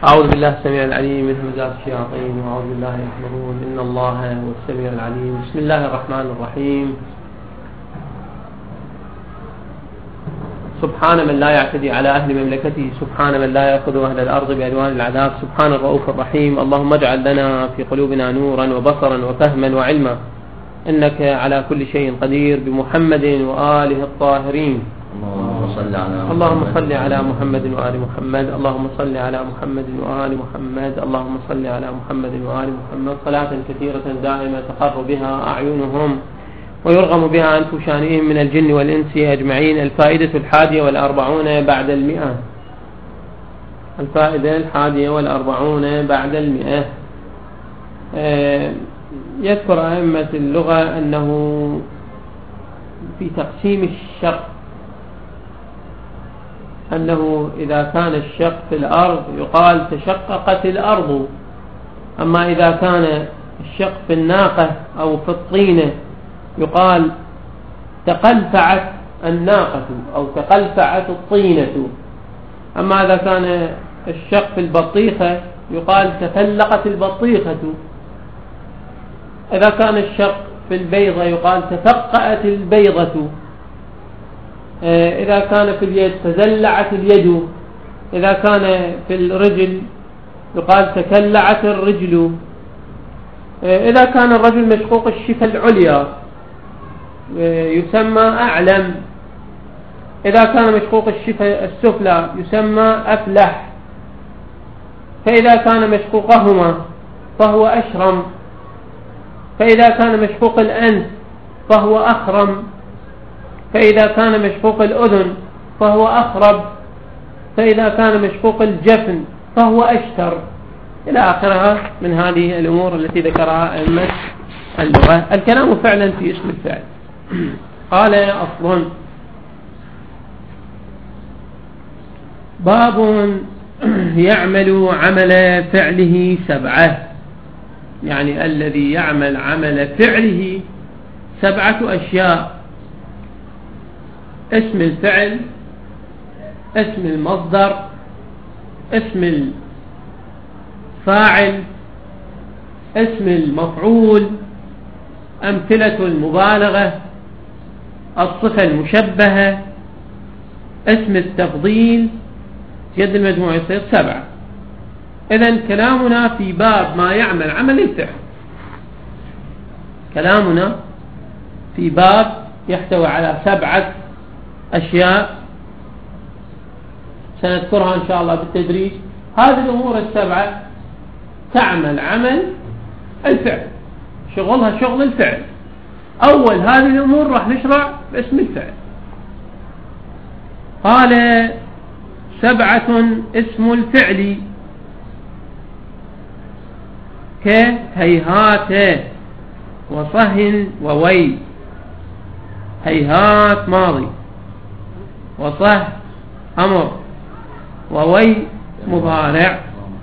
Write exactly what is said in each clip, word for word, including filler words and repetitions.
أعوذ بالله السميع العليم من همزات الشياطين وأعوذ بالله يحضرون. إن الله هو السميع العليم. بسم الله الرحمن الرحيم. سبحان من لا يعتدي على أهل مملكته، سبحان من لا يأخذ أهل الأرض بألوان العذاب، سبحان الرؤوف الرحيم. اللهم اجعل لنا في قلوبنا نورا وبصرا وفهما وعلما، إنك على كل شيء قدير. بمحمد وآله الطاهرين. اللهم صل على اللهم صل على محمد وآل محمد. اللهم صل على محمد وآل محمد. اللهم صل على محمد وآل محمد صلاة كثيرة دائمة تقر بها أعينهم ويرغم بها أنف شانئهم من الجن والإنس أجمعين. الفائدة الحادية والأربعون بعد المئة. الفائدة الحادية والأربعون بعد المئة. يذكر أئمة اللغة أنه في تقسيم الشق أنه إذا كان الشق في الأرض يقال تشققت الأرض، أما إذا كان الشق في الناقة أو في الطينة يقال تقلفعت الناقة أو تقلفعت الطينة، أما إذا كان الشق في البطيخة يقال تفلقت البطيخة، إذا كان الشق في البيضة يقال تفقأت البيضة، إذا كان في اليد تزلعت اليد، إذا كان في الرجل يقال تكلعت الرجل، إذا كان الرجل مشقوق الشفة العليا يسمى أعلم، إذا كان مشقوق الشفة السفلى يسمى أفلح، فإذا كان مشقوقهما فهو أشرم، فإذا كان مشقوق الأنف فهو أخرم، فإذا كان مشقوق الأذن فهو أخرب، فإذا كان مشقوق الجفن فهو أشتر، إلى آخرها من هذه الأمور التي ذكرها أئمة اللغة. الكلام فعلا في اسم الفعل. قال أصل باب يعمل عمل فعله سبعة، يعني الذي يعمل عمل فعله سبعة أشياء: اسم الفعل، اسم المصدر، اسم الفاعل، اسم المفعول، أمثلة المبالغة، الصفة المشبهة، اسم التفضيل. يد المجموع يصير سبعة. إذن كلامنا في باب ما يعمل عمل الفعل، كلامنا في باب يحتوي على سبعة أشياء سنذكرها إن شاء الله بالتدريج. هذه الأمور السبعة تعمل عمل الفعل، شغلها شغل الفعل. أول هذه الأمور راح نشرع باسم الفعل. قال سبعة اسم الفعل كهيهات وصهن ووي. هيهات ماضي، وصه أمر، ووي مضارع.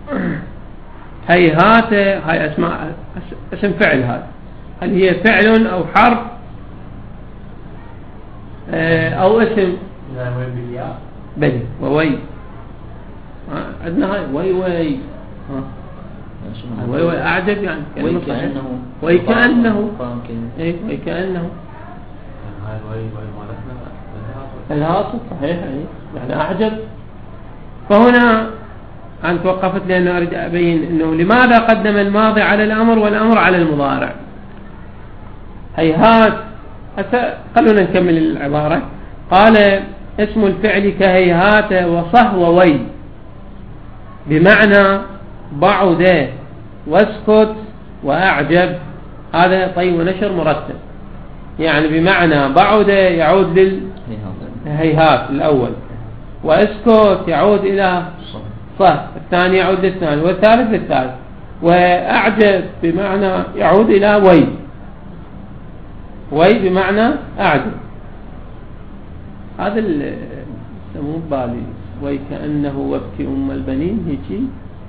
هيهات هاي اسماء اسم فعل، هذا هل هي فعل أو حرف أو اسم؟ بلي. ووي عندنا هاي وي وي وي وي أعجب، يعني كلمة صحيحة. وي كأنه إيه وي كأنه الهاصل صحيح، يعني أعجب. فهنا أنا توقفت لأنه أريد أبين أنه لماذا قدم الماضي على الأمر والأمر على المضارع. هيهات، خلونا نكمل العبارة. قال اسم الفعل كهيهات وصه ووي، بمعنى بعد واسكت وأعجب. هذا طي ونشر مرتب، يعني بمعنى بعد يعود للهيهات الأول، واسكت يعود إلى صه، الثاني يعود للثاني، والثالث للثالث، وأعجب بمعنى يعود إلى وي، وي بمعنى أعجب. هذا اللي يسموه بالي، وي كأنه وابكي أم البنين. هيجي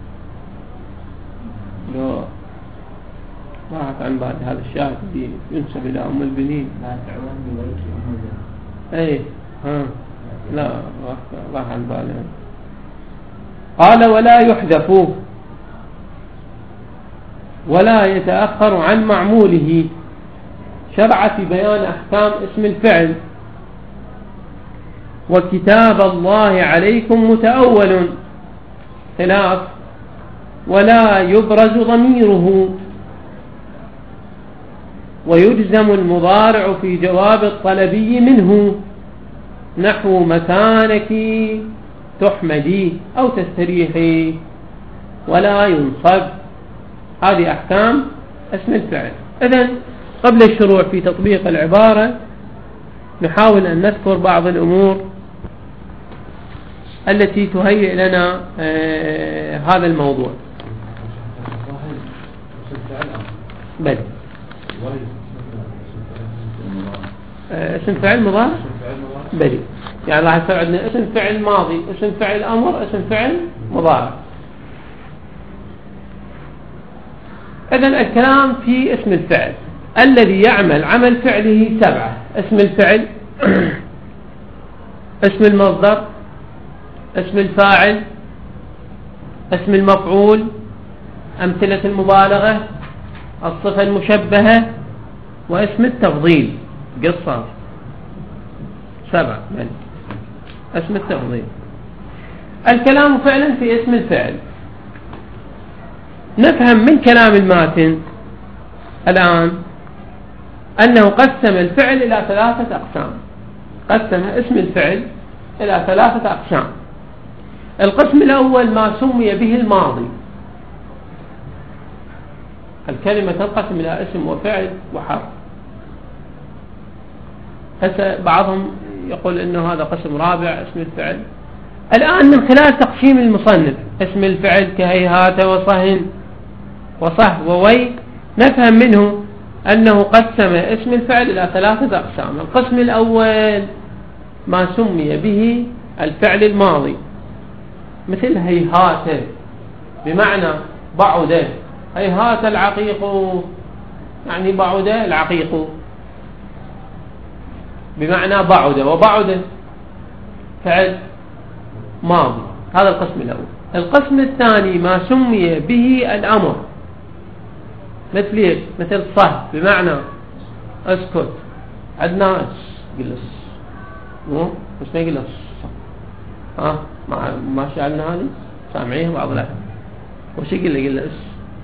لو راحت عن بالي هذا الشاهد اللي ينسب إلى أم البنين. لا تعلم بويك أم البنين. ايه ها لا راح عن بالي. قال ولا يحذف ولا يتأخر عن معموله. شرع في بيان أحكام اسم الفعل. وكتاب الله عليكم متأول خلاف ولا يبرز ضميره. ويجزم المضارع في جواب الطلبي منه نحو مكانك تحمدي أو تستريحي. ولا ينصب. هذه أحكام اسم الفعل. إذن قبل الشروع في تطبيق العبارة نحاول أن نذكر بعض الأمور التي تهيئ لنا آه هذا الموضوع. بل آه اسم فعل مضارع بل يعني راح يصير عندنا اسم فعل ماضي، اسم فعل أمر، اسم فعل مضارع. إذن الكلام في اسم الفعل الذي يعمل عمل فعله سبعة: اسم الفعل، اسم المصدر، اسم الفاعل، اسم المفعول، أمثلة المبالغة، الصفة المشبهة، واسم التفضيل. قصة سبعة من اسم التفضيل. الكلام فعلا في اسم الفعل. نفهم من كلام الماتن الآن أنه قسم الفعل إلى ثلاثة أقسام. قسم اسم الفعل إلى ثلاثة أقسام. القسم الأول ما سمي به الماضي. الكلمة تنقسم إلى اسم وفعل وحرف. هسه بعضهم يقول إنه هذا قسم رابع اسم الفعل. الآن من خلال تقسيم المصنف اسم الفعل كهيهات وصهن وصه ووي نفهم منه أنه قسم اسم الفعل إلى ثلاثة أقسام. القسم الأول ما سمي به الفعل الماضي مثل هيهات بمعنى بعد. هيهات العقيق يعني بعد العقيق بمعنى بعد، وبعد فعل ماضي. هذا القسم الأول. القسم الثاني ما سمي به الأمر مثل ايش؟ مثل صه بمعنى اسكت. عندنا جلس مو مش ما يجلس ها ما ما شعلنا هذه سامعيها بعض الأحيان. وش يقول لي جلس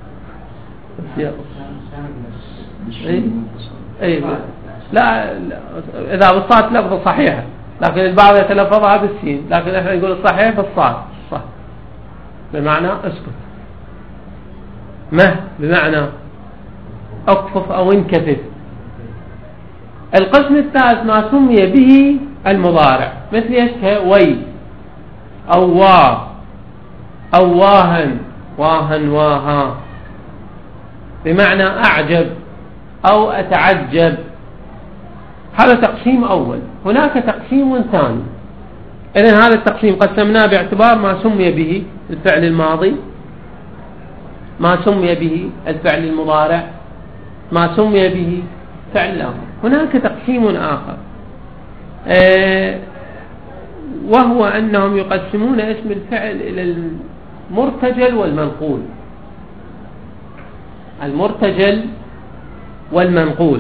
اي اي لا, لا اذا بالصاد لفظه صحيحه، لكن البعض يتلفظها بالسين، لكن احنا نقول الصحيح بالصاد صح بمعنى اسكت. مه بمعنى اكفف او انكفف. القسم الثالث ما سمي به المضارع مثل ايش؟ وي او وا او واهن واهن واها بمعنى اعجب او اتعجب. هذا تقسيم اول. هناك تقسيم ثاني. اذن هذا التقسيم قسمناه باعتبار ما سمي به الفعل الماضي، ما سمي به الفعل المضارع، ما سمي به فعل الأمر. هناك تقسيم آخر آه وهو أنهم يقسمون اسم الفعل إلى المرتجل والمنقول. المرتجل والمنقول.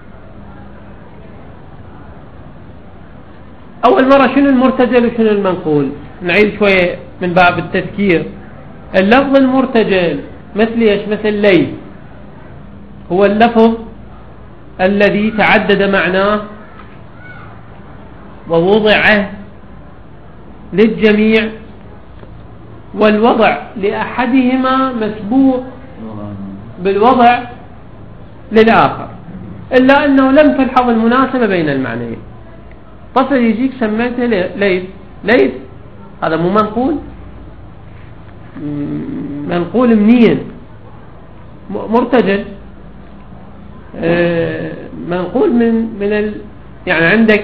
أول مرة شنو المرتجل وشنو المنقول؟ نعيد شوية من باب التذكير. اللفظ المرتجل مثل ايش؟ مثل ليث، هو اللفظ الذي تعدد معناه ووضع للجميع، والوضع لأحدهما مسبوق بالوضع للآخر، إلا أنه لم تلحظ المناسبة بين المعنيين. طفل يجيك سميته ليث، ليث هذا مو منقول؟ منقول منين؟ مرتجل. منقول من من ال يعني عندك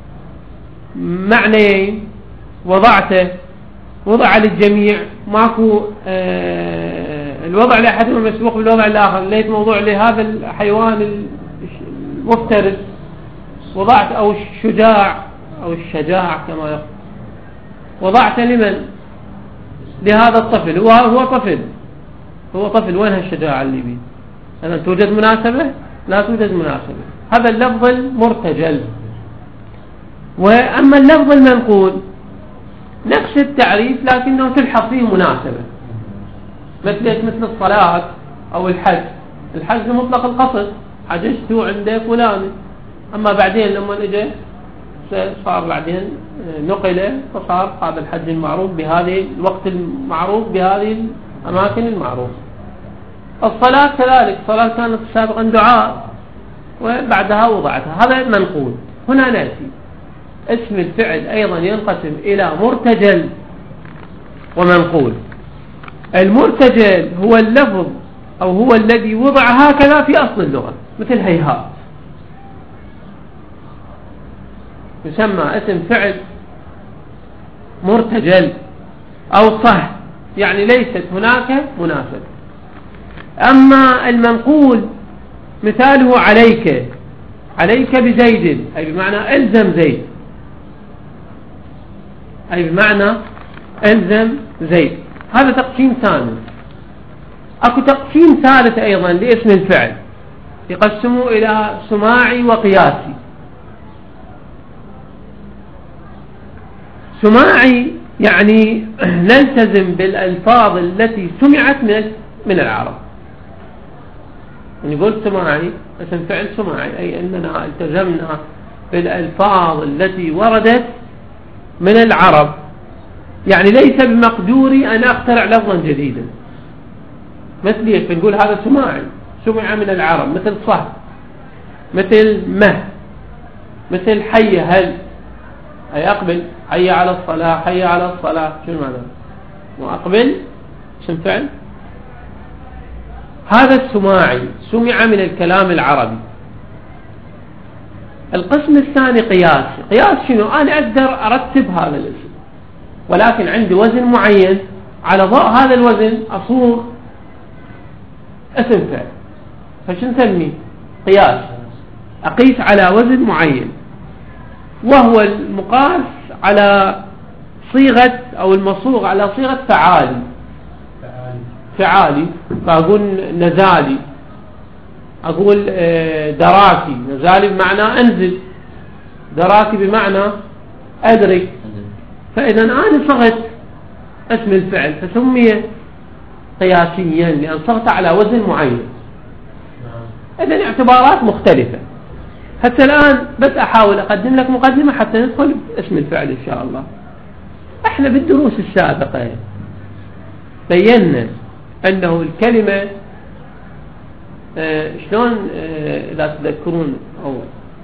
معنيين وضعته، وضع للجميع، ماكو الوضع لأحدهما مسبوق بالوضع الآخر. ليت موضوع لهذا الحيوان المفترس وضعت، أو الشجاع أو الشجاع كما يقول، وضعت لمن؟ لهذا الطفل. هو هو طفل هو طفل وين هالشجاعة اللي بيه؟ أنا توجد مناسبة؟ لا توجد مناسبة. هذا اللفظ المرتجل. وأما اللفظ المنقول نفس التعريف لكنه تلحق فيه مناسبة، مثل مثل الصلاة أو الحج. الحج مطلق القصد، حججت عند فلان، أما بعدين لما اجى صار بعدين نقل فصار هذا الحج المعروف بهذه الوقت المعروف بهذه الأماكن المعروفة. الصلاة كذلك، الصلاة كانت سابقا دعاء وبعدها وضعتها، هذا المنقول. هنا نأتي اسم الفعل أيضا ينقسم إلى مرتجل ومنقول. المرتجل هو اللفظ أو هو الذي وضع هكذا في أصل اللغة، مثل هيهات، يسمى اسم فعل مرتجل أو صح، يعني ليست هناك مناسبة. أما المنقول مثاله عليك، عليك بزيد، أي بمعنى ألزم زيد، أي بمعنى ألزم زيد. هذا تقسيم ثاني. أكو تقسيم ثالث أيضا لاسم الفعل، يقسمه إلى سماعي وقياسي. سماعي يعني نلتزم بالألفاظ التي سمعت من من العرب. يعني قلت سماعي، اسم فعل سماعي، أي أننا التزمنا بالألفاظ التي وردت من العرب، يعني ليس بمقدوري أن أخترع لفظا جديدا. مثل ايش؟ بنقول هذا سماعي، سمع من العرب، مثل صح، مثل مه، مثل حي هل، أي أقبل، حي على الصلاة، حي على الصلاة، شنو معنى؟ وأقبل اسم فعل. هذا السماعي سمع من الكلام العربي. القسم الثاني قياسي. قياس شنو؟ أنا أقدر أرتب هذا الاسم، ولكن عندي وزن معين، على ضوء هذا الوزن أصوغ اسم فعل، فش نسميه؟ قياس. أقيس على وزن معين، وهو المقاس على صيغة أو المصوغ على صيغة فعالي. فعالي، فأقول نزالي، أقول دراكي. نزالي بمعنى أنزل، دراكي بمعنى أدرك. فإذا أنا صغت اسم الفعل فسمي قياسيا لأن صغت على وزن معين. إذن اعتبارات مختلفة. حتى الآن بس أحاول أقدم لك مقدمة حتى ندخل اسم الفعل إن شاء الله. احنا بالدروس السابقة بينا أنه الكلمة آه شلون آه لا تذكرون أول،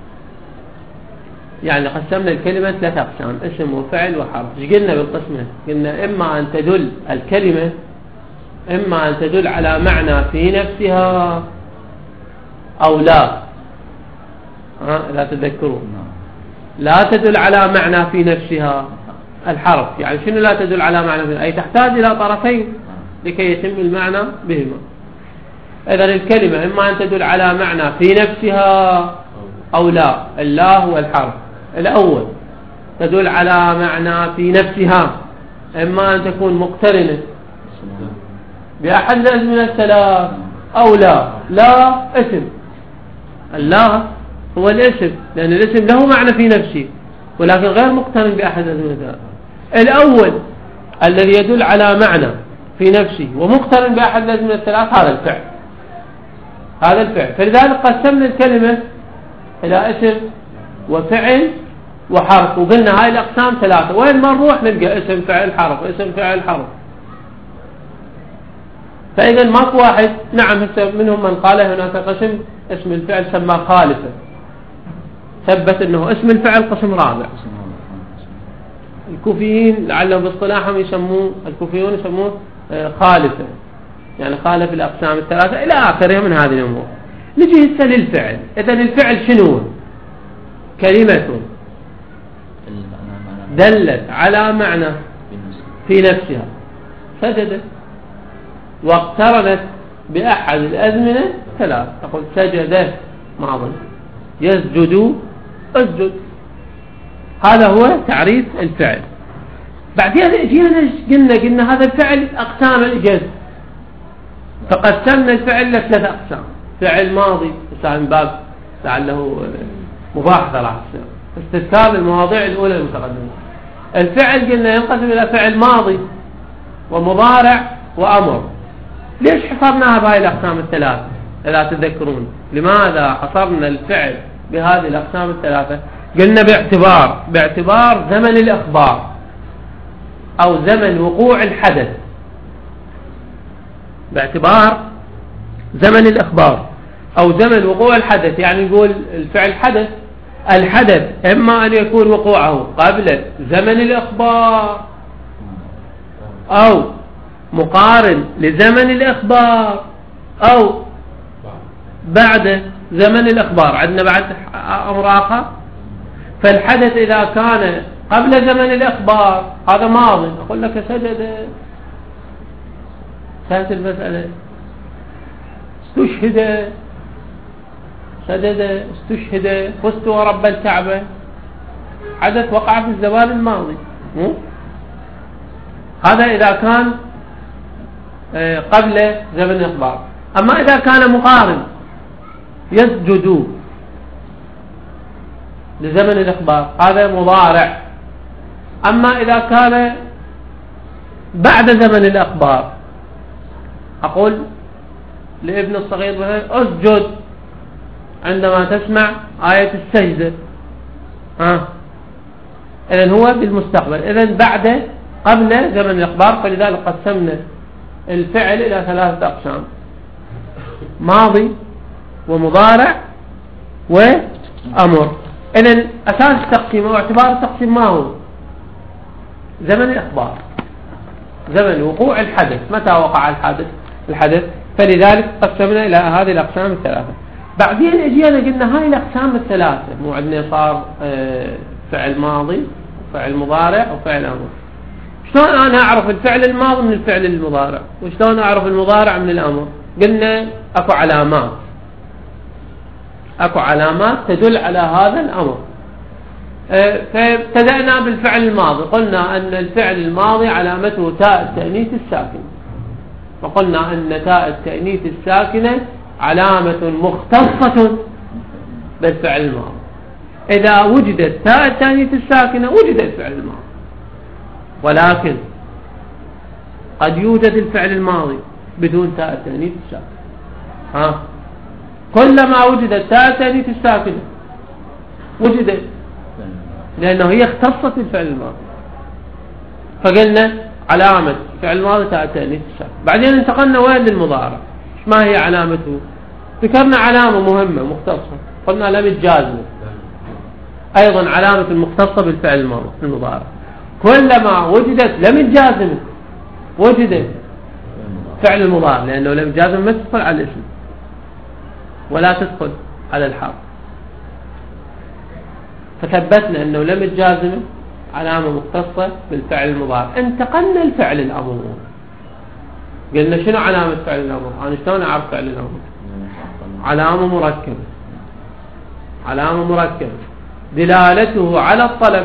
يعني قسمنا الكلمة ثلاثة أقسام، اسم وفعل وحرف. ايش قلنا بالقسمة؟ قلنا إما أن تدل الكلمة إما أن تدل على معنى في نفسها أو لا. ها لا تذكرون، لا تدل على معنى في نفسها الحرف. يعني شنو لا تدل على معنى في؟ أي تحتاج إلى طرفين لكي يتم المعنى بهما. إذن الكلمة إما أن تدل على معنى في نفسها أو لا. الله والحرف الأول تدل على معنى في نفسها، إما أن تكون مقترنة بأحد الأزمنة الثلاث أو لا. لا اسم، الله هو الاسم لأن الاسم له معنى في نفسه ولكن غير مقترن بأحد الأزمنة الثلاث. الأول الذي يدل على معنى في نفسه ومقترن بأحد الأزمنة الثلاث هذا الفعل، هذا الفعل. فلذلك قسمنا الكلمة إلى اسم وفعل وحرف، وقلنا هاي الأقسام ثلاثة. وين ما نروح نلقى اسم فعل حرف، اسم فعل حرف. فإذا ماكو واحد. نعم منهم من قال هناك قسم اسم الفعل سمى خالفة، ثبت أنه اسم الفعل قسم رابع. الكوفيين لعلهم باصطلاحهم يسموه، الكوفيون يسموه خالفة، يعني خالف الأقسام الثلاثة إلى آخرها من هذه الأمور. نجي هسه للفعل. إذن الفعل شنو؟ كلمة دلت على معنى في نفسها، سجدت، واقترنت بأحد الأزمنة ثلاث. أقول سجد ماضي، يسجد، اسجد. هذا هو تعريف الفعل. بعدين اجينا قلنا قلنا هذا الفعل اقسام الاجاز، فقسمنا الفعل لثلاث اقسام. فعل ماضي من باب لعله مباحثه راح تصير استذكار المواضيع الاولى المتقدمه. الفعل قلنا ينقسم الى فعل ماضي ومضارع وامر. ليش حصرناها بهذه الاقسام الثلاثه؟ اذا تذكرون لماذا حصرنا الفعل بهذه الاقسام الثلاثه؟ قلنا باعتبار باعتبار زمن الاخبار او زمن وقوع الحدث. باعتبار زمن الاخبار او زمن وقوع الحدث، يعني نقول الفعل حدث، الحدث اما ان يكون وقوعه قبل زمن الاخبار او مقارن لزمن الاخبار او بعد زمن الاخبار. عندنا بعد امر اخر. فالحدث اذا كان قبل زمن الاخبار هذا ماضي، اقول لك سجد، كانت المسألة استشهد، سجد، استشهد، فزت ورب الكعبة، حدث وقع في الزمان الماضي. هذا إذا كان قبل زمن الإخبار. أما إذا كان مقارن يسجد لزمن الإخبار هذا مضارع. أما إذا كان بعد زمن الإخبار أقول لابن الصغير مثلا أسجد عندما تسمع آية السجدة، ها إذن هو بالمستقبل، إذن بعد قبل زمن الإخبار. فلذلك قسمنا الفعل إلى ثلاثة أقسام: ماضي ومضارع وأمر. إذن أساس التقسيم واعتبار التقسيم ما هو؟ زمن الإخبار، زمن وقوع الحدث، متى وقع الحدث الحدث فلذلك قسمنا إلى هذه الأقسام الثلاثة. بعدين اجينا قلنا هاي الأقسام الثلاثة، مو عندنا صار فعل ماضي وفعل مضارع وفعل أمر. شلون أنا أعرف الفعل الماضي من الفعل المضارع؟ وشلون أعرف المضارع من الأمر؟ قلنا أكو علامات، أكو علامات تدل على هذا الأمر. فابتدأنا بالفعل الماضي، قلنا أن الفعل الماضي علامته تاء التأنيث الساكنة، فقلنا أن تاء التأنيث الساكنة علامة مختصة بالفعل الماضي. إذا وجدت تاء التأنيث الساكنة وجد الفعل الماضي. ولكن قد يوجد الفعل الماضي بدون تاء التأنيث الساكنة. ها كلما وجدت تاء التأنيث الساكنة وجدت، لأنه هي اختصت الفعل الماضي. فقلنا علامة فعل الماضي تاء التأنيث الساكنة. بعدين انتقلنا وين للمضارع؟ ما هي علامته؟ ذكرنا علامة مهمة مختصة، قلنا لم الجازمة، أيضا علامة المختصة بالفعل الماضي المضارع. كلما وجدت لم الجازمة وجدت فعل المضارع، لأنه لم الجازمة ما تدخل على الاسم ولا تدخل على الحرف. فثبتنا أنه لم الجازمة علامة مختصة بالفعل المضارع. انتقلنا الفعل الأمر، قلنا شنو علامة فعل الأمر؟ أنا شلون أعرف فعل الأمر؟ علامة مركبة، علامة مركبة دلالته على الطلب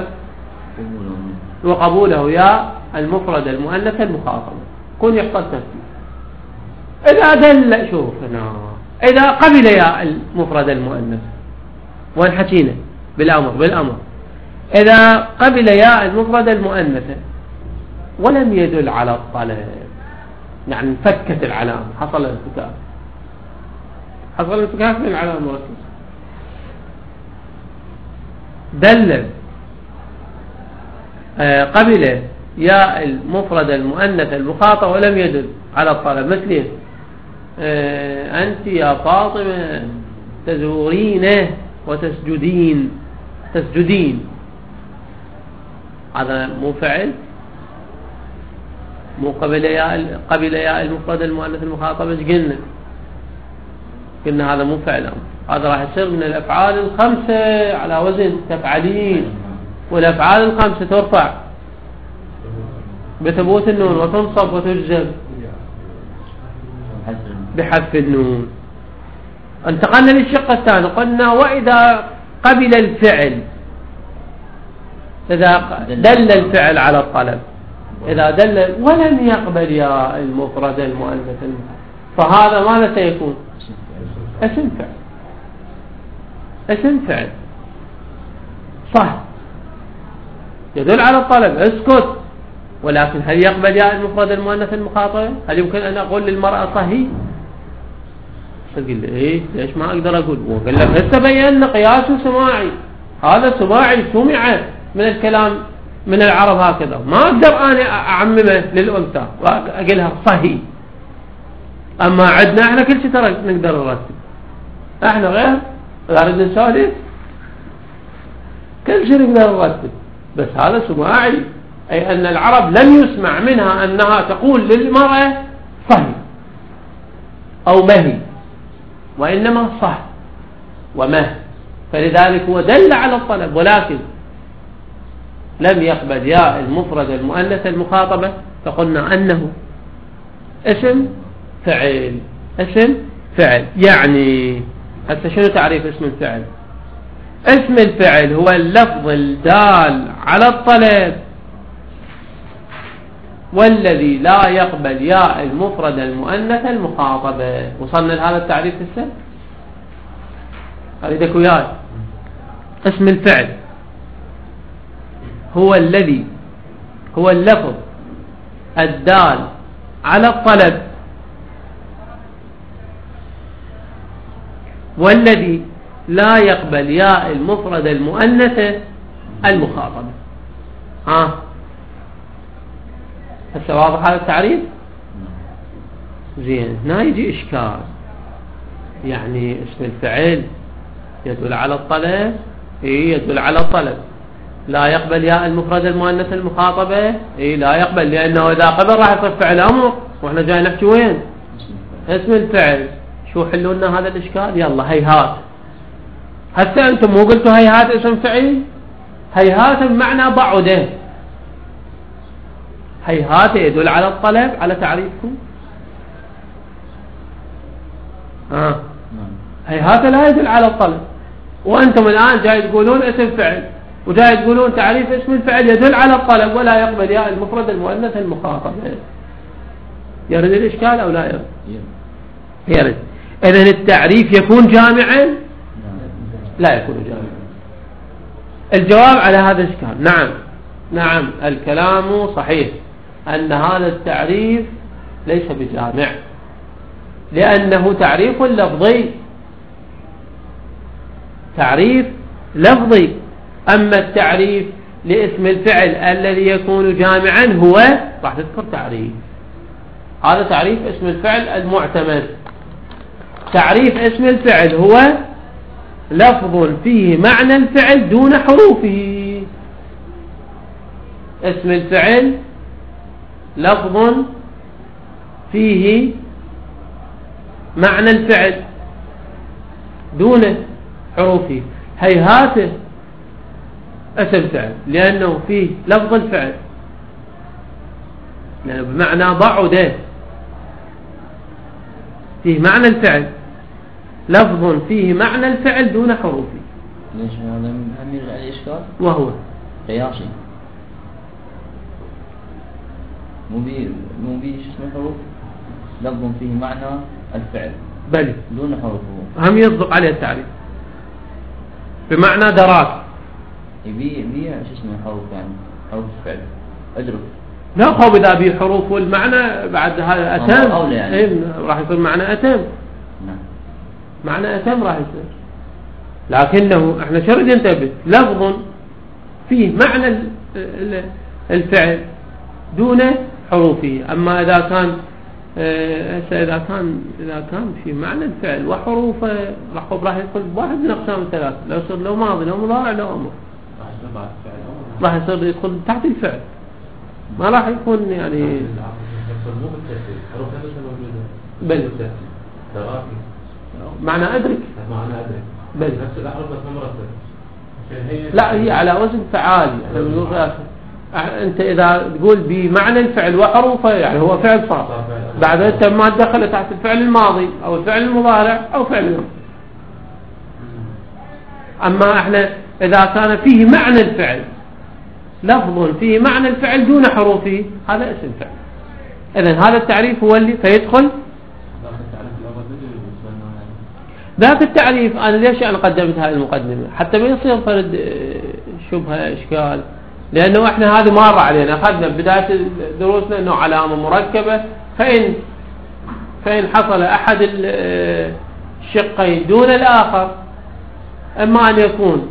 وقبوله يا المفرد المؤنث المخاطبة، كون يحصل ترتيب. إذا دل شوف هنا إذا قبل يا المفرد المؤنث والحكينا بالأمر بالأمر إذا قبل يا المفرد المؤنث ولم يدل على الطلب، يعني انفكت العلامة، حصل الانفكاك، حصل الانفكاك من العلامة المركبة. دل آه قبل يا المفرد المؤنث المخاطب ولم يدل على الطلب، مثل آه أنت يا فاطمة تزورين وتسجدين، تسجدين، هذا مو فعل، مو قبل يا قبل يا المفرد المؤنث المخاطب. ايش قلنا؟ قلنا هذا مو فعل أمر، هذا راح يصير من الأفعال الخمسة على وزن تفعلين، والأفعال الخمسة ترفع بثبوت النون وتنصب وتجزم بحذف النون. انتقلنا للشق الثاني، قلنا وإذا قبل الفعل، إذا دل الفعل على الطلب إذا دل ولم يقبل ياء المفرد المؤنث المخاطب فهذا ماذا سيكون؟ اسم فعل. اسم فعل صح يدل على الطلب اسكت، ولكن هل يقبل ياء المفرد المؤنث المخاطب؟ هل يمكن أن أقول للمرأة صهي؟ تقول لي إيه ليش ما أقدر أقول؟ وقال لك هسه بينا قياسه سماعي، هذا سماعي سمع من الكلام من العرب هكذا، ما أقدر أنا أعممه للأنثى وأقولها صهي. أما عندنا إحنا كل شيء ترى نقدر نرتب، إحنا غير غير نسولف كل شيء نقدر نرتب، بس هذا سماعي، أي أن العرب لم يسمع منها أنها تقول للمرأة صهي أو مهي، وإنما صح ومه، فلذلك هو دل على الطلب، ولكن لم يقبل ياء المفرد المؤنث المخاطبة، فقلنا أنه اسم فعل. اسم فعل يعني حتى شنو تعريف اسم الفعل؟ اسم الفعل هو اللفظ الدال على الطلب والذي لا يقبل ياء المفرد المؤنث المخاطبة. وصلنا لهذا التعريف هسه؟ أريدك وياي. اسم الفعل هو الذي هو اللفظ الدال على الطلب والذي لا يقبل ياء المفرد المؤنث المخاطبة. ها هسه واضح هذا التعريف؟ زين. هنا يجي إشكال، يعني اسم الفعل يدل على الطلب، إيه يدل على الطلب، لا يقبل ياء المفرد المؤنث المخاطبة، إيه لا يقبل، لأنه إذا قبل راح يصير فعل أمر، وإحنا جاي نحكي وين؟ اسم الفعل. شو حلوا لنا هذا الإشكال؟ يلا هيهات. هسه أنتم مو قلتوا هيهات اسم فعل؟ هيهات بمعنى بعده، هيهات يدل على الطلب على تعريفكم. آه. هيهات لا يدل على الطلب، وأنتم الآن جاي تقولون اسم فعل، وجاي تقولون تعريف اسم الفعل يدل على الطلب ولا يقبل ياء المفرد المؤنث المخاطب. يرد الإشكال أو لا يرد؟ يرد. إذن التعريف يكون جامعا؟ لا يكون جامعا. الجواب على هذا الإشكال نعم، نعم الكلام صحيح أن هذا التعريف ليس بجامع، لأنه تعريف لفظي، تعريف لفظي. أما التعريف لاسم الفعل الذي يكون جامعا هو راح تذكر تعريف، هذا تعريف اسم الفعل المعتمد. تعريف اسم الفعل هو لفظ فيه معنى الفعل دون حروفه. اسم الفعل لفظ فيه معنى الفعل دون حروفه. هيهاته اسم فعل لأنه فيه لفظ الفعل، لأنه بمعنى بعده فيه معنى الفعل، لفظ فيه معنى الفعل دون حروفه. ليش هذا هم يرجع الإشكال؟ وهو قياسي، مو بي مو بي شو اسمه حروف، لفظ فيه معنى الفعل بل دون حروفه، هم يصدق عليه التعريف بمعنى دراك. يبي بي شو اسمه حروف، يعني حروف الفعل أدرك. لا خو إذا بي حروف والمعنى بعد هذا أتم، يعني. إيه راح يصير معنى أتم. نعم. معنى أتم راح يصير، لكنه احنا شرط ينتبه لفظ فيه معنى الفعل دون حروفه. أما إذا كان إذا كان إذا كان في معنى الفعل وحروفه راح راح يدخل واحد من أقسام الثلاث، لو يصير لو ماضي لو مضارع لو أمر، راح يصير يدخل تحت الفعل، ما راح يكون يعني بل معنى أدرك، معنى أدرك بل نفس الأحرف بس مرتب. لا هي على وزن فعال. أنت إذا تقول بمعنى الفعل وحروفه يعني هو فعل صار، بعد أنت ما تدخل تحت الفعل الماضي أو الفعل المضارع أو فعل الأمر. أما إحنا إذا كان فيه معنى الفعل لفظ فيه معنى الفعل دون حروفه هذا اسم فعل. إذن هذا التعريف هو اللي فيدخل ذاك التعريف. أنا ليش أنا قدمت هذه المقدمة؟ حتى ما يصير فرد شبهة إشكال، لأنه إحنا هذه مرة علينا أخذنا بداية دروسنا أنه علامة مركبة، فإن فإن حصل أحد الشقين دون الآخر إما أن يكون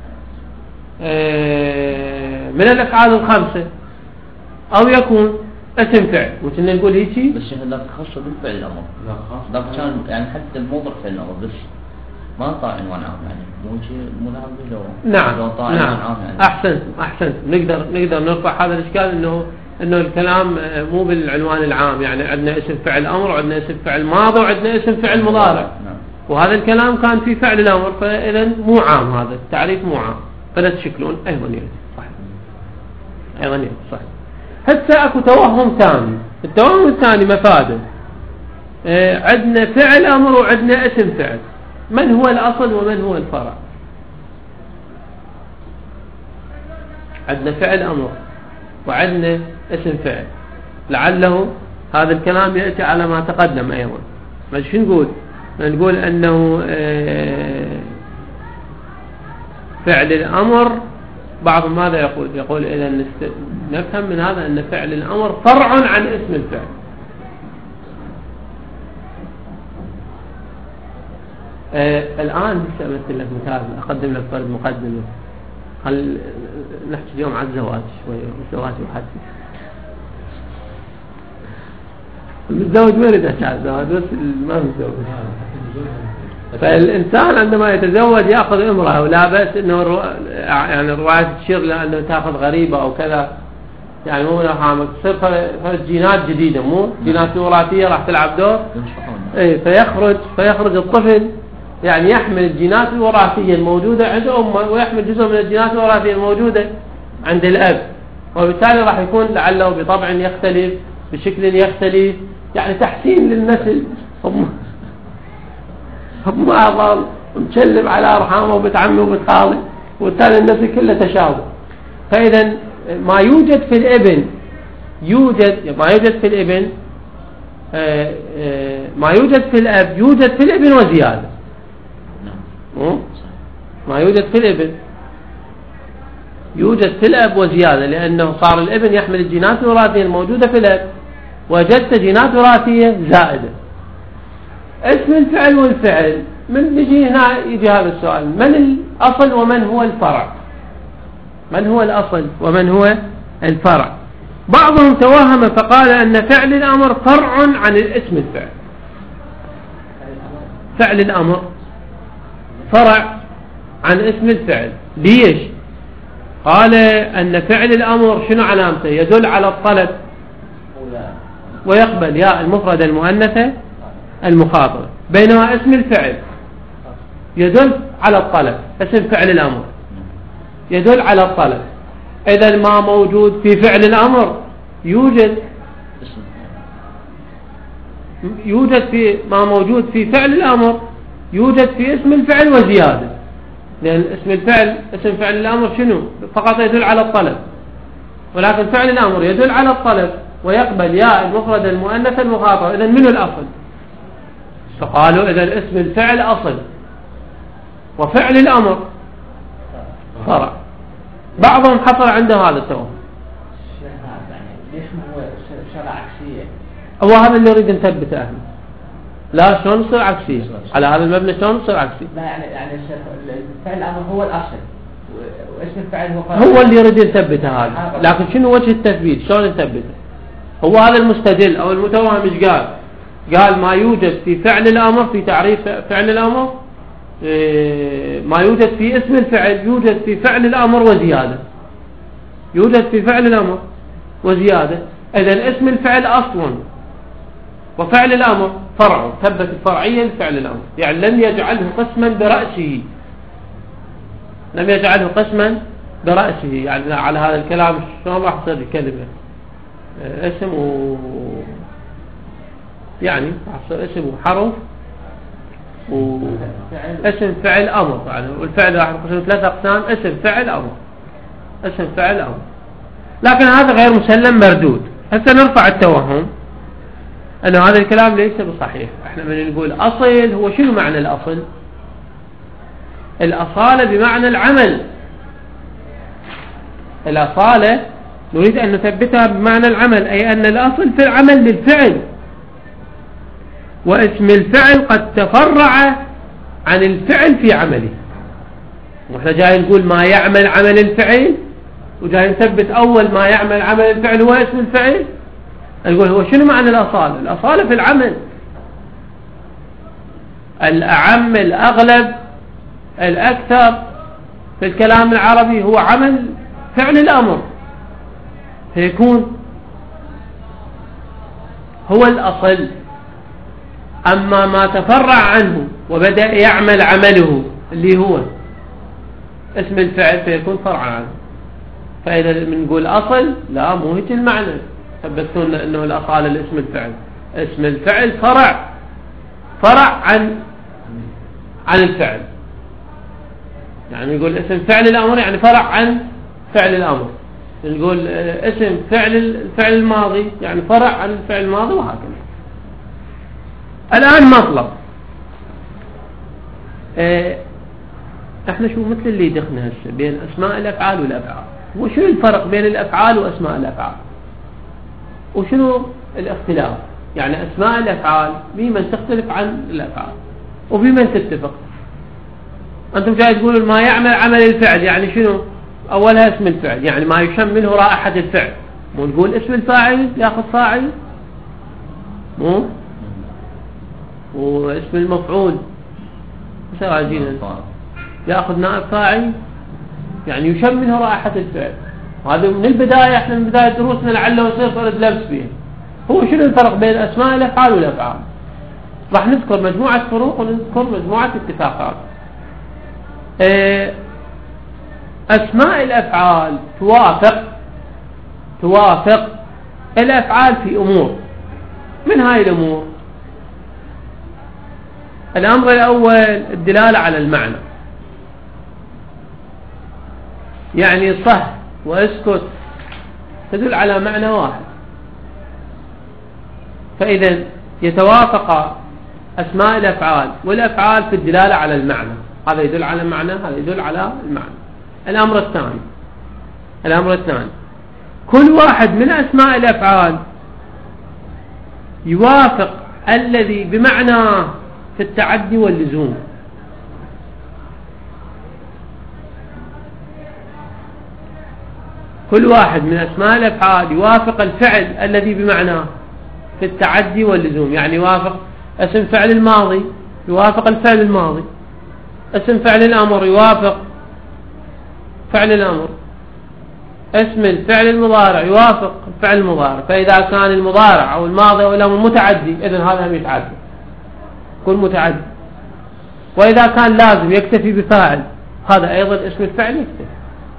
من الأفعال الخمسة أو يكون اسم فعل. وكنا نقول هيك بس هذا خاص بالفعل الأمر، لا كان يعني حتى الموضع فعل الأمر بس ما طاع عنوان عام يعني مو شيء مو لو نعم لو طاع نعم عنوان عام يعني. أحسنت أحسنت نقدر نقدر نرفع هذا الإشكال إنه إنه الكلام مو بالعنوان العام، يعني عندنا اسم فعل أمر وعندنا اسم فعل ماضي وعندنا اسم فعل مضارع، نعم. وهذا الكلام كان في فعل الأمر، فإذا مو عام، هذا التعريف مو عام، فلا تشكلون أيضا يعني صح أيضا يعني صح. هسه اكو توهم ثاني، التوهم الثاني مفاده. اه عندنا فعل امر وعندنا اسم فعل، من هو الاصل ومن هو الفرع؟ عندنا فعل امر وعندنا اسم فعل، لعله هذا الكلام ياتي على ما تقدم ايضا. ما شو نقول؟ نقول انه اه فعل الامر بعض ماذا يقول؟ يقول إذا نفهم من هذا أن فعل الأمر فرع عن اسم الفعل. آه الآن مثل لك مثال، أقدم لك فرد مقدمة. خل نحكي اليوم عن الزواج شوية، الزواج وحدي. المتزوج ما يريد أشياء الزواج، بس ما متزوج. فالإنسان عندما يتزوج يأخذ امرأة، ولا بأس إنه الرو... يعني الرواية تشير لأنه تأخذ غريبة أو كذا، يعني مو نحامك تصير فرد جينات جديدة، مو جينات وراثية راح تلعب دور. إيه فيخرج فيخرج الطفل يعني يحمل الجينات الوراثية الموجودة عند أمه ويحمل جزء من الجينات الوراثية الموجودة عند الأب، وبالتالي راح يكون لعله بطبع يختلف بشكل يختلف، يعني تحسين للنسل. ما ظل مشلب على أرحامه وبنت عمه وبنت خالي، وبالتالي النسل كله تشابه. فإذا ما يوجد في الابن يوجد ما يوجد في الابن آآ آآ ما يوجد في الأب يوجد في الابن وزيادة. ما يوجد في الابن يوجد في الأب وزيادة، لأنه صار الابن يحمل الجينات الوراثية الموجودة في الأب، وجدت جينات وراثية زائدة. اسم الفعل والفعل، من نجي هنا يجي هذا السؤال، من الأصل ومن هو الفرع؟ من هو الأصل ومن هو الفرع؟ بعضهم توهم فقال أن فعل الأمر فرع عن الاسم الفعل. فعل الأمر فرع عن اسم الفعل. ليش؟ قال أن فعل الأمر شنو علامته؟ يدل على الطلب ويقبل ياء المفردة المؤنثة المخاطبة، بينما اسم الفعل يدل على الطلب. اسم فعل الأمر يدل على الطلب. إذا ما موجود في فعل الأمر يوجد يوجد في ما موجود في فعل الأمر يوجد في اسم الفعل وزيادة، لأن اسم الفعل اسم فعل الأمر شنو؟ فقط يدل على الطلب، ولكن فعل الأمر يدل على الطلب ويقبل ياء المفردة المؤنثة المخاطبة. إذا منه الأصل؟ فقالوا إذا اسم الفعل أصل وفعل الأمر فرع. بعضهم حصل عنده هذا التوهم. ليش هو شرع عكسية؟ هو هذا اللي يريد نثبته احنا. لا شلون تصير عكسية؟ على هذا المبنى شلون تصير عكسية؟ لا يعني يعني الفعل الأمر هو الأصل واسم الفعل هو فرع. هو اللي يريد يثبته هذا، لكن شنو وجه التثبيت؟ شلون يثبته؟ هو هذا المستدل أو المتوهم ايش قال؟ قال ما يوجد في فعل الأمر، في تعريف فعل الأمر ما يوجد في اسم الفعل يوجد في فعل الأمر وزيادة. يوجد في فعل الأمر وزيادة. إذن اسم الفعل أصل وفعل الأمر فرع، ثبت الفرعية لفعل الأمر، يعني لم يجعله قسما برأسه، لم يجعله قسما برأسه. يعني على هذا الكلام شلون راح تصير الكلمة؟ اسم و يعني اسم وحرف واسم فعل أمر، يعني والفعل راح ينقسم ثلاث أقسام: اسم فعل أمر، اسم فعل أمر. لكن هذا غير مسلم مردود. هسه نرفع التوهم أن هذا الكلام ليس بصحيح. احنا من نقول أصل، هو شنو معنى الأصل؟ الأصالة بمعنى العمل. الأصالة نريد أن نثبتها بمعنى العمل، أي أن الأصل في العمل للفعل، واسم الفعل قد تفرع عن الفعل في عمله. واحنا جاي نقول ما يعمل عمل الفعل، وجاي نثبت أول ما يعمل عمل الفعل هو اسم الفعل. نقول هو شنو معنى الأصالة؟ الأصالة في العمل. الأعم، الأغلب، الأكثر في الكلام العربي هو عمل فعل الأمر، فيكون هو الأصل. أما ما تفرع عنه وبدأ يعمل عمله اللي هو اسم الفعل فيكون فرعا عنه. فإذا بنقول أصل، لا مو هيك المعنى. ثبتوا لنا أنه الأصالة لاسم الفعل. اسم الفعل فرع فرع عن عن الفعل. يعني نقول اسم فعل الأمر يعني فرع عن فعل الأمر. نقول اسم فعل الفعل الماضي يعني فرع عن الفعل الماضي، وهكذا. الآن مطلب. اه احنا شو مثل اللي دخلنا هسه بين أسماء الأفعال والأفعال. وشنو الفرق بين الأفعال وأسماء الأفعال؟ وشنو الاختلاف؟ يعني أسماء الأفعال بمن تختلف عن الأفعال وبمن تتفق. أنتم جاي تقولوا ما يعمل عمل الفعل يعني شنو؟ أولها اسم الفعل، يعني ما يشم منه رائحة الفعل. مو نقول اسم الفاعل يأخذ فاعل، مو واسم المفعول سراجين يأخذ نائب فاعل، يعني يشم منه رائحة الفعل. وهذا من البداية، احنا من بداية دروسنا لعله يصير فرد لبس فيه. هو شنو الفرق بين أسماء الأفعال والأفعال؟ راح نذكر مجموعة فروق ونذكر مجموعة اتفاقات. أسماء الأفعال توافق توافق الأفعال في أمور. من هاي الأمور الأمر الأول الدلالة على المعنى، يعني صح واسكت تدل على معنى واحد. فإذا يتوافق أسماء الأفعال والأفعال في الدلالة على المعنى. هذا يدل على المعنى، هذا يدل على المعنى. الأمر الثاني الأمر الثاني كل واحد من أسماء الأفعال يوافق الذي بمعنى في التعدي واللزوم. كل واحد من أسماء الأفعال يوافق الفعل الذي بمعنى في التعدي واللزوم، يعني يوافق اسم فعل الماضي يوافق الفعل الماضي، اسم فعل الأمر يوافق فعل الأمر، اسم الفعل المضارع يوافق الفعل المضارع. فإذا كان المضارع أو الماضي أو الأمر متعدي إذن هذا هم يتعدي، كل متعدي. وإذا كان لازم يكتفي بفاعل هذا أيضا اسم الفعل يكتفي.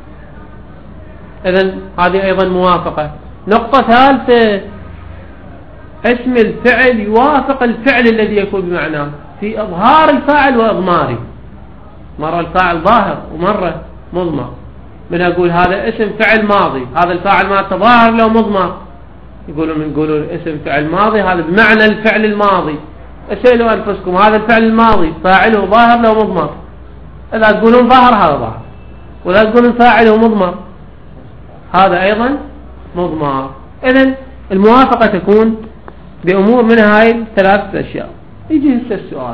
إذن هذه أيضا موافقة. نقطة ثالثة اسم الفعل يوافق الفعل الذي يكون بمعناه في إظهار الفاعل وإضماره. مرة الفاعل ظاهر ومرة مضمر. من أقول هذا اسم فعل ماضي، هذا الفاعل ما تظاهر له مضمر، يقولون من يقولون اسم فعل ماضي هذا بمعنى الفعل الماضي. اسألوا أنفسكم هذا الفعل الماضي فاعله ظاهر له مضمر؟ إذا تقولون ظاهر هذا ظاهر، وإذا تقولون فاعله مضمر هذا أيضا مضمر. إذن الموافقة تكون بأمور من هاي ثلاثة أشياء. يجي هسه السؤال،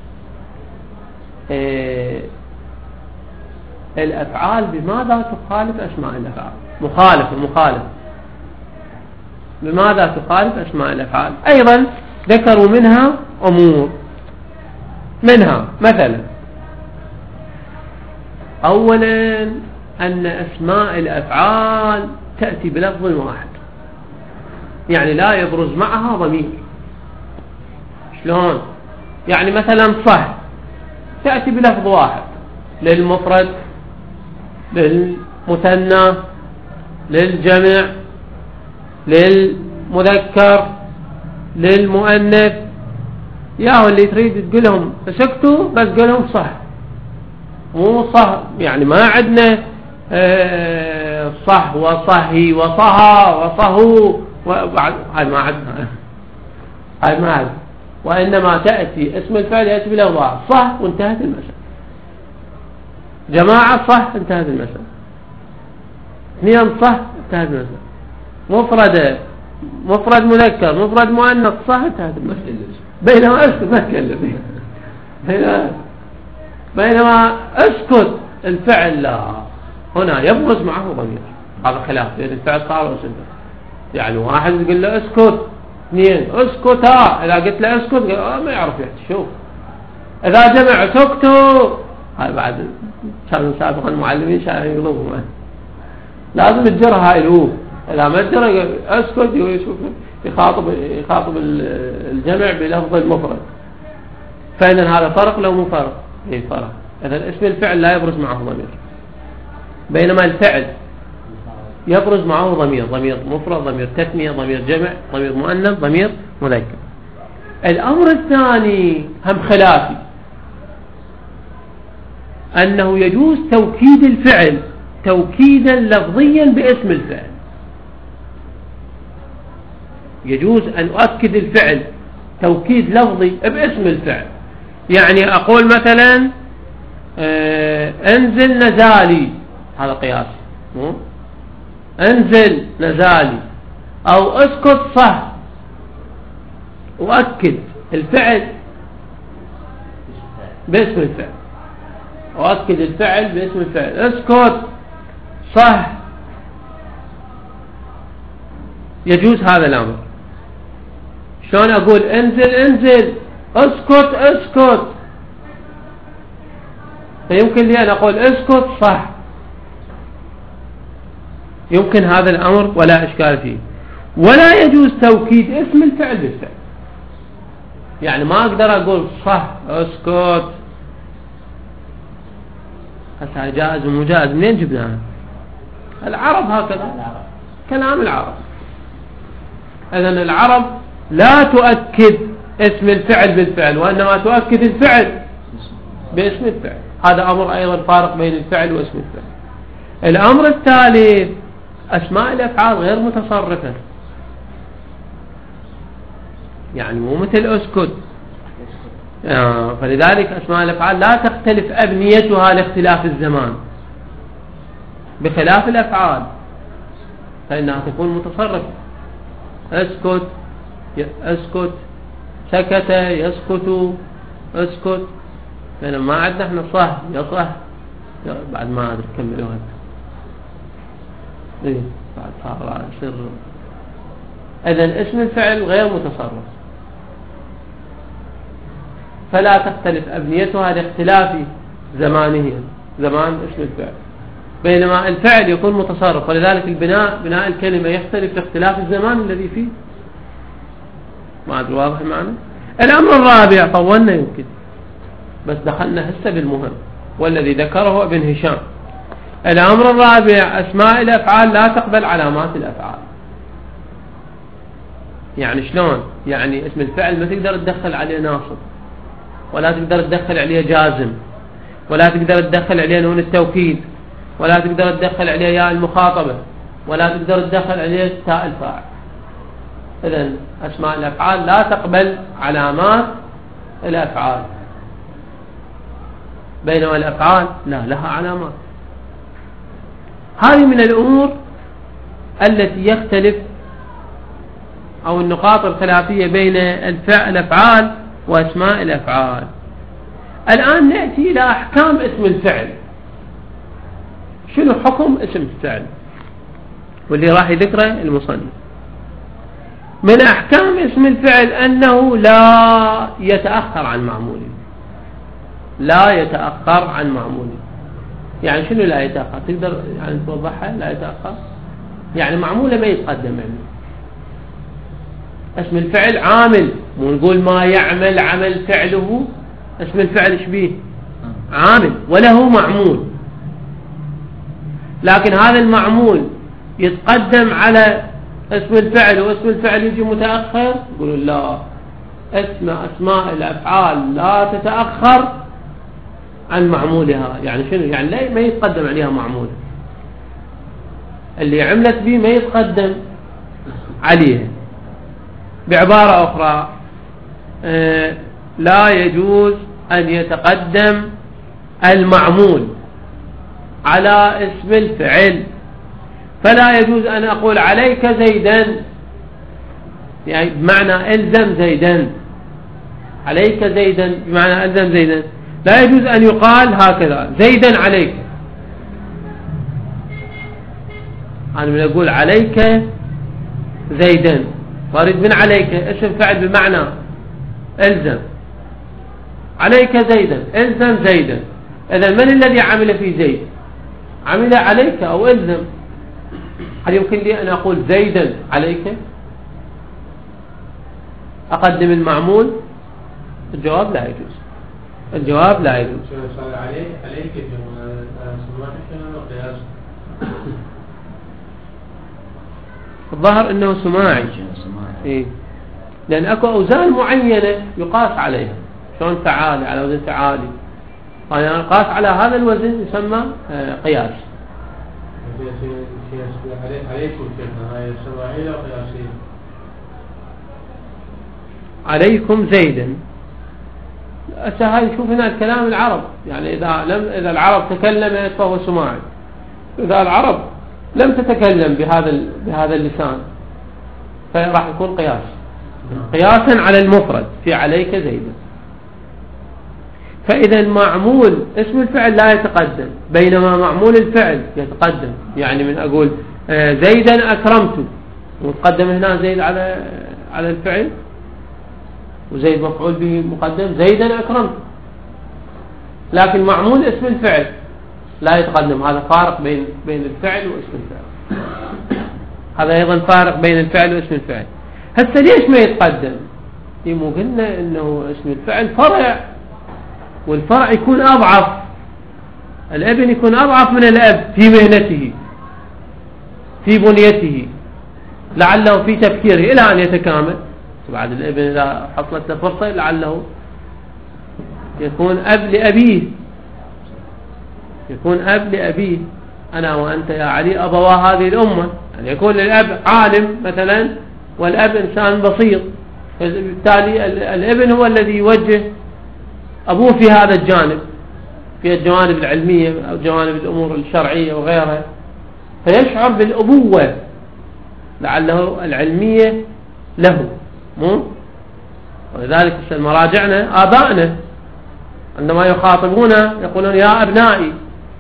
إيه الأفعال بماذا تخالف أسماء الأفعال؟ مخالفة مخالفة بماذا تخالف أسماء الأفعال؟ أيضا ذكروا منها أمور، منها مثلا أولا أن أسماء الأفعال تأتي بلفظ واحد، يعني لا يبرز معها ضمير. شلون؟ يعني مثلا صح تأتي بلفظ واحد للمفرد للمثنى للجمع للمذكر للمؤنث. ياهو اللي تريد تقولهم فسكتوا بس قولهم صح، مو صح يعني ما عندنا صح وصهي وصها وصهو وبعد هاي ما عدنا هاي ما عد. وإنما تأتي اسم الفعل يأتي بالأوضاع صح وانتهت المسألة. جماعة صح انتهت المسألة. اثنين صح انتهت المسألة. مفردة مفرد مذكر مفرد مؤنث صح انتهت المسألة. بينما اسكت ما تكلم بينما بينما اسكت الفعل لا، هنا يبرز معه ضمير. هذا خلاف بين الفعل صار واسكت. يعني واحد يقول له اسكت، اثنين اسكتا، اذا قلت له اسكت قال ما يعرف يحكي. شوف اذا جمع سكتوا هاي بعد كانوا سابقا المعلمين شايفين يغلبوا، لازم تجرها هاي الهو. اذا ما تجرها اسكت يشوف يخاطب يخاطب الجمع بلفظ المفرد. فإذا هذا فرق لو مو فرق؟ اي فرق. اذا اسم الفعل لا يبرز معه ضمير، بينما الفعل يبرز معه ضمير، ضمير مفرد، ضمير تثنية، ضمير جمع، ضمير مؤنث، ضمير مذكر. الأمر الثاني هم خلافي، أنه يجوز توكيد الفعل توكيدا لفظيا باسم الفعل. يجوز أن أؤكد الفعل توكيد لفظي باسم الفعل. يعني أقول مثلا آه انزل نزالي، هذا قياسي، مو انزل نزالي، أو اسكت صح، أؤكد الفعل باسم الفعل، أؤكد الفعل باسم الفعل. اسكت صح، يجوز هذا الأمر. شلون أقول انزل انزل، اسكت اسكت، فيمكن لي أن أقول اسكت صح، يمكن هذا الأمر ولا إشكال فيه. ولا يجوز توكيد اسم الفعل بالفعل. يعني ما أقدر أقول صح اسكت، هسه جائز ومجاز منين جبناها؟ العرب هكذا، كلام العرب. إذن العرب لا تؤكد اسم الفعل بالفعل، وإنما تؤكد الفعل باسم الفعل. هذا أمر أيضا فارق بين الفعل واسم الفعل. الأمر الثالث أسماء الأفعال غير متصرفة، يعني مو مثل أسكت. آه فلذلك أسماء الأفعال لا تختلف أبنيتها لاختلاف الزمان، بخلاف الأفعال فإنها تكون متصرفة. اسكت اسكت، سكت يسكت، اسكت. لأن ما عندنا احنا صح يصح، بعد ما أدري كملوها إيه بعد صار يصير. إذن اسم الفعل غير متصرف، فلا تختلف أبنيتها لاختلاف زمانه، زمان اسم الفعل. بينما الفعل يكون متصرف، ولذلك البناء بناء الكلمة يختلف لاختلاف الزمان الذي فيه. ما أدري واضح معنا؟ الأمر الرابع طولنا يمكن، بس دخلنا هسه بالمهم والذي ذكره ابن هشام. الأمر الرابع أسماء الأفعال لا تقبل علامات الأفعال. يعني شلون؟ يعني اسم الفعل ما تقدر تدخل عليه ناصب، ولا تقدر تدخل عليه جازم، ولا تقدر تدخل عليه نون التوكيد، ولا تقدر تدخل عليه ياء المخاطبة، ولا تقدر تدخل عليه تاء الفاعل. إذن أسماء الأفعال لا تقبل علامات الأفعال، بينما الأفعال لا لها علامات. هذه من الأمور التي يختلف أو النقاط الخلافية بين الأفعال وأسماء الأفعال. الآن نأتي إلى أحكام اسم الفعل. شنو حكم اسم الفعل واللي راح يذكره المصنف؟ من أحكام اسم الفعل أنه لا يتأخر عن معموله، لا يتأخر عن معموله. يعني شنو لا يتأخر؟ تقدر يعني توضحها؟ لا يتأخر يعني معموله ما يتقدم عنه. اسم الفعل عامل، مو نقول ما يعمل عمل فعله. اسم الفعل شبيه عامل وله معمول، لكن هذا المعمول يتقدم على اسم الفعل واسم الفعل يجي متأخر. يقولوا لا، اسم أسماء الأفعال لا تتأخر عن معمولها. يعني شنو؟ يعني لا ما يتقدم عليها معمول. اللي عملت به ما يتقدم عليها. بعبارة أخرى آه لا يجوز أن يتقدم المعمول على اسم الفعل، فلا يجوز أن أقول عليك زيدا، يعني بمعنى ألزم زيدا، عليك زيدا بمعنى ألزم زيدا، لا يجوز أن يقال هكذا زيدا عليك. أنا من أقول عليك زيدا فارد من عليك اسم فعل بمعنى ألزم، عليك زيدا ألزم زيدا. إذا من الذي عمل في زيد؟ عمل عليك أو ألزم. هل يمكن لي أن أقول زيدا عليك أقدم المعمول؟ الجواب لا يجوز، الجواب لا يجوز. عليك الظاهر أنه سماعي، إيه؟ لأن أكو أوزان معينة يقاس عليها، شلون تعالي على وزن تعالي، يعني القاس على هذا الوزن يسمى قياس. عليكم هاي سماعية وقياسية. عليكم زيدا هاي شوف هنا الكلام العرب، يعني إذا لم إذا العرب تكلمت فهو سماعي، إذا العرب لم تتكلم بهذا بهذا اللسان فراح يكون قياس، قياسا على المفرد في عليك زيدا. فإذا معمول اسم الفعل لا يتقدم، بينما معمول الفعل يتقدم. يعني من أقول زيدا أكرمت وتقدم هنا زيد على على الفعل، وزيد مفعول به مقدم، زيدا أكرمت. لكن معمول اسم الفعل لا يتقدم، هذا فارق بين بين الفعل واسم الفعل، هذا أيضا فارق بين الفعل واسم الفعل. هسه ليش ما يتقدم؟ مو قلنا إنه اسم الفعل فرع، والفرع يكون أضعف، الابن يكون أضعف من الأب في مهنته في بنيته، لعله في تفكيره إلى أن يتكامل. بعد الابن إذا حصلت له فرصة لعله يكون أب لأبيه، يكون أب لأبيه. أنا وأنت يا علي أبوا هذه الأمة، يعني يكون الأب عالم مثلا والأب إنسان بسيط، فبالتالي الابن هو الذي يوجه أبوه في هذا الجانب، في الجوانب العلمية أو جوانب الأمور الشرعية وغيرها، فيشعر بالأبوة لعله العلمية له. مو ولذلك مراجعنا آبائنا عندما يخاطبونا يقولون يا أبنائي.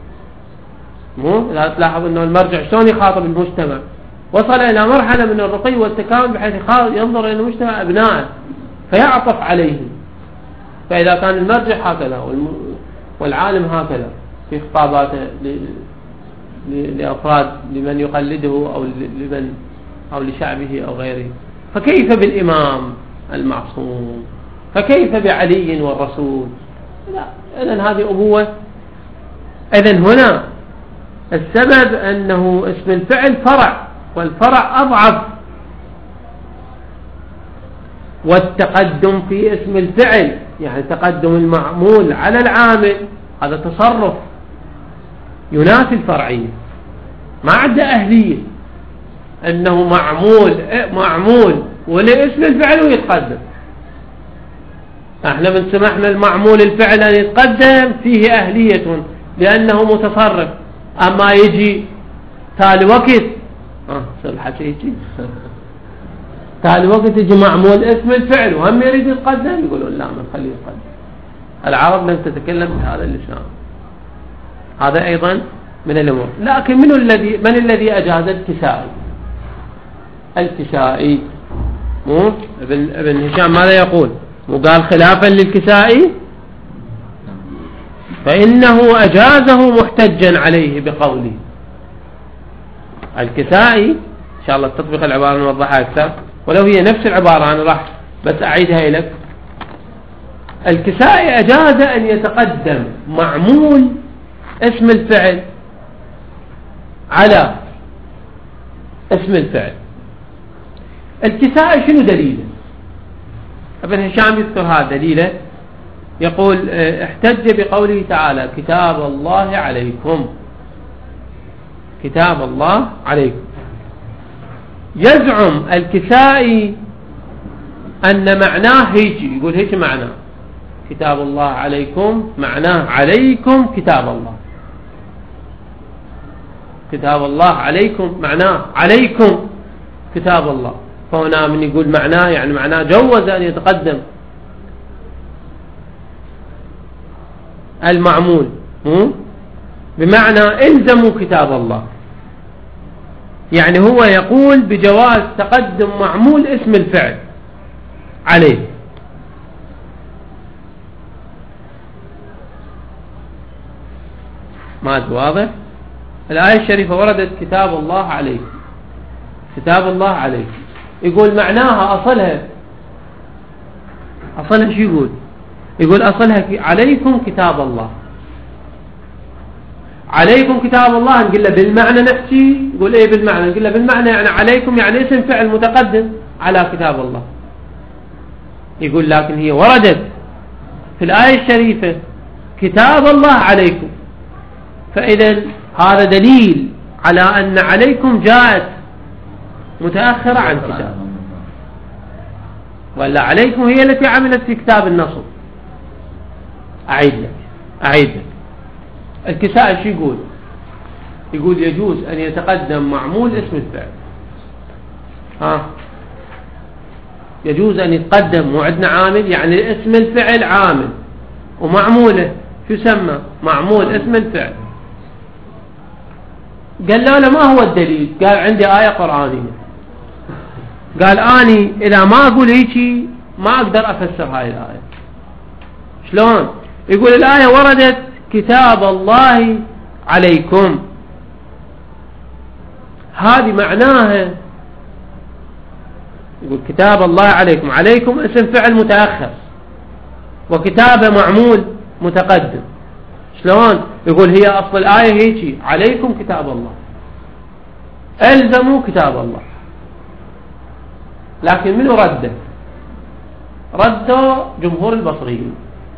مو إذا تلاحظ أنه المرجع شلون يخاطب المجتمع، وصل إلى مرحلة من الرقي والتكامل بحيث ينظر إلى المجتمع أبنائه فيعطف عليهم. فإذا كان المرجع هكذا والعالم هكذا في خطاباته لأفراد لمن يقلده أو لمن أو لشعبه أو غيره، فكيف بالإمام المعصوم؟ فكيف بعلي والرسول؟ لا، إذن هذه أبوة. إذن هنا السبب أنه اسم الفعل فرع، والفرع أضعف، والتقدم في اسم الفعل يعني تقدم المعمول على العامل هذا تصرف ينافي الفرعية، ما عنده أهلية أنه معمول معمول ولاسم الفعل ويتقدم. احنا من سمحنا المعمول الفعل أن يتقدم فيه أهلية لأنه متصرف، أما يجي تالي وقت اه صلحة يجي تالي وقت يجي معمول اسم الفعل وهم يريد يتقدم، يقولون لا من خليه يتقدم. العرب لم تتكلم بهذا اللسان، هذا أيضا من الأمور. لكن من الذي من الذي أجاز؟ الكسائي. الكسائي مو ابن ابن هشام ماذا يقول؟ مو قال خلافا للكسائي فإنه أجازه محتجا عليه بقوله. الكسائي إن شاء الله تطبيق العبارة نوضحها أكثر، ولو هي نفس العبارة أنا راح بس أعيدها لك. الكسائي أجاز أن يتقدم معمول اسم الفعل على اسم الفعل. الكسائي شنو دليله؟ ابن هشام يذكر هذا دليله، يقول احتج بقوله تعالى كتاب الله عليكم. كتاب الله عليكم. يزعم الكسائي أن معناه هيك، يقول هيك معناه كتاب الله عليكم، معناه عليكم كتاب الله. كتاب الله عليكم معناه عليكم كتاب الله. فهنا من يقول معناه يعني معناه جوز أن يتقدم المعمول بمعنى الزموا كتاب الله، يعني هو يقول بجواز تقدم معمول اسم الفعل عليه. ما واضح؟ الآية الشريفة وردت كتاب الله عليكم، كتاب الله عليكم، يقول معناها أصلها أصلها شو يقول؟ يقول أصلها عليكم كتاب الله. عليكم كتاب الله نقول له بالمعنى نحكي، يقول ايه بالمعنى؟ نقول له بالمعنى يعني عليكم يعني اسم فعل متقدم على كتاب الله. يقول لكن هي وردت في الآية الشريفة كتاب الله عليكم، فإذا هذا دليل على أن عليكم جاءت متأخرة عن كتاب، ولا عليكم هي التي عملت في كتاب النصب. أعيد لك أعيد لك الكسائي شو يقول؟ يقول يجوز أن يتقدم معمول اسم الفعل. ها يجوز أن يتقدم وعندنا عامل، يعني اسم الفعل عامل ومعموله شو يسمى؟ معمول اسم الفعل. قال له لا ما هو الدليل؟ قال عندي آية قرآنية. قال أني إذا ما أقول هيك ما أقدر أفسر هاي الآية. شلون؟ يقول الآية وردت كتاب الله عليكم، هذه معناها يقول كتاب الله عليكم، عليكم اسم فعل متأخر وكتابه معمول متقدم. شلون؟ يقول هي أصل الآية هيك عليكم كتاب الله، ألزموا كتاب الله. لكن منو رده؟ ردوا جمهور البصريين.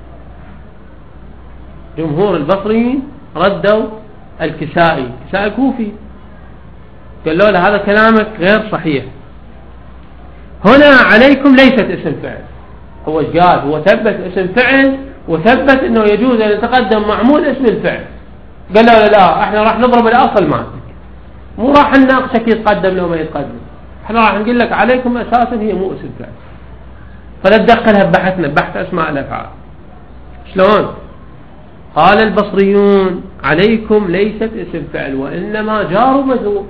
جمهور البصريين ردوا الكسائي، الكسائي كوفي، قالوا له هذا كلامك غير صحيح، هنا عليكم ليست اسم فعل. هو قال هو ثبت اسم فعل وثبت انه يجوز ان يتقدم معمول اسم الفعل. قال له لا احنا راح نضرب الاصل مالك، مو راح نناقشك يتقدم لو ما يتقدم، احنا راح نقول لك عليكم اساسا هي مو اسم فعل، فلا تدخلها ببحثنا بحث اسماء الافعال. شلون؟ قال البصريون عليكم ليست اسم فعل وانما جار ومجرور،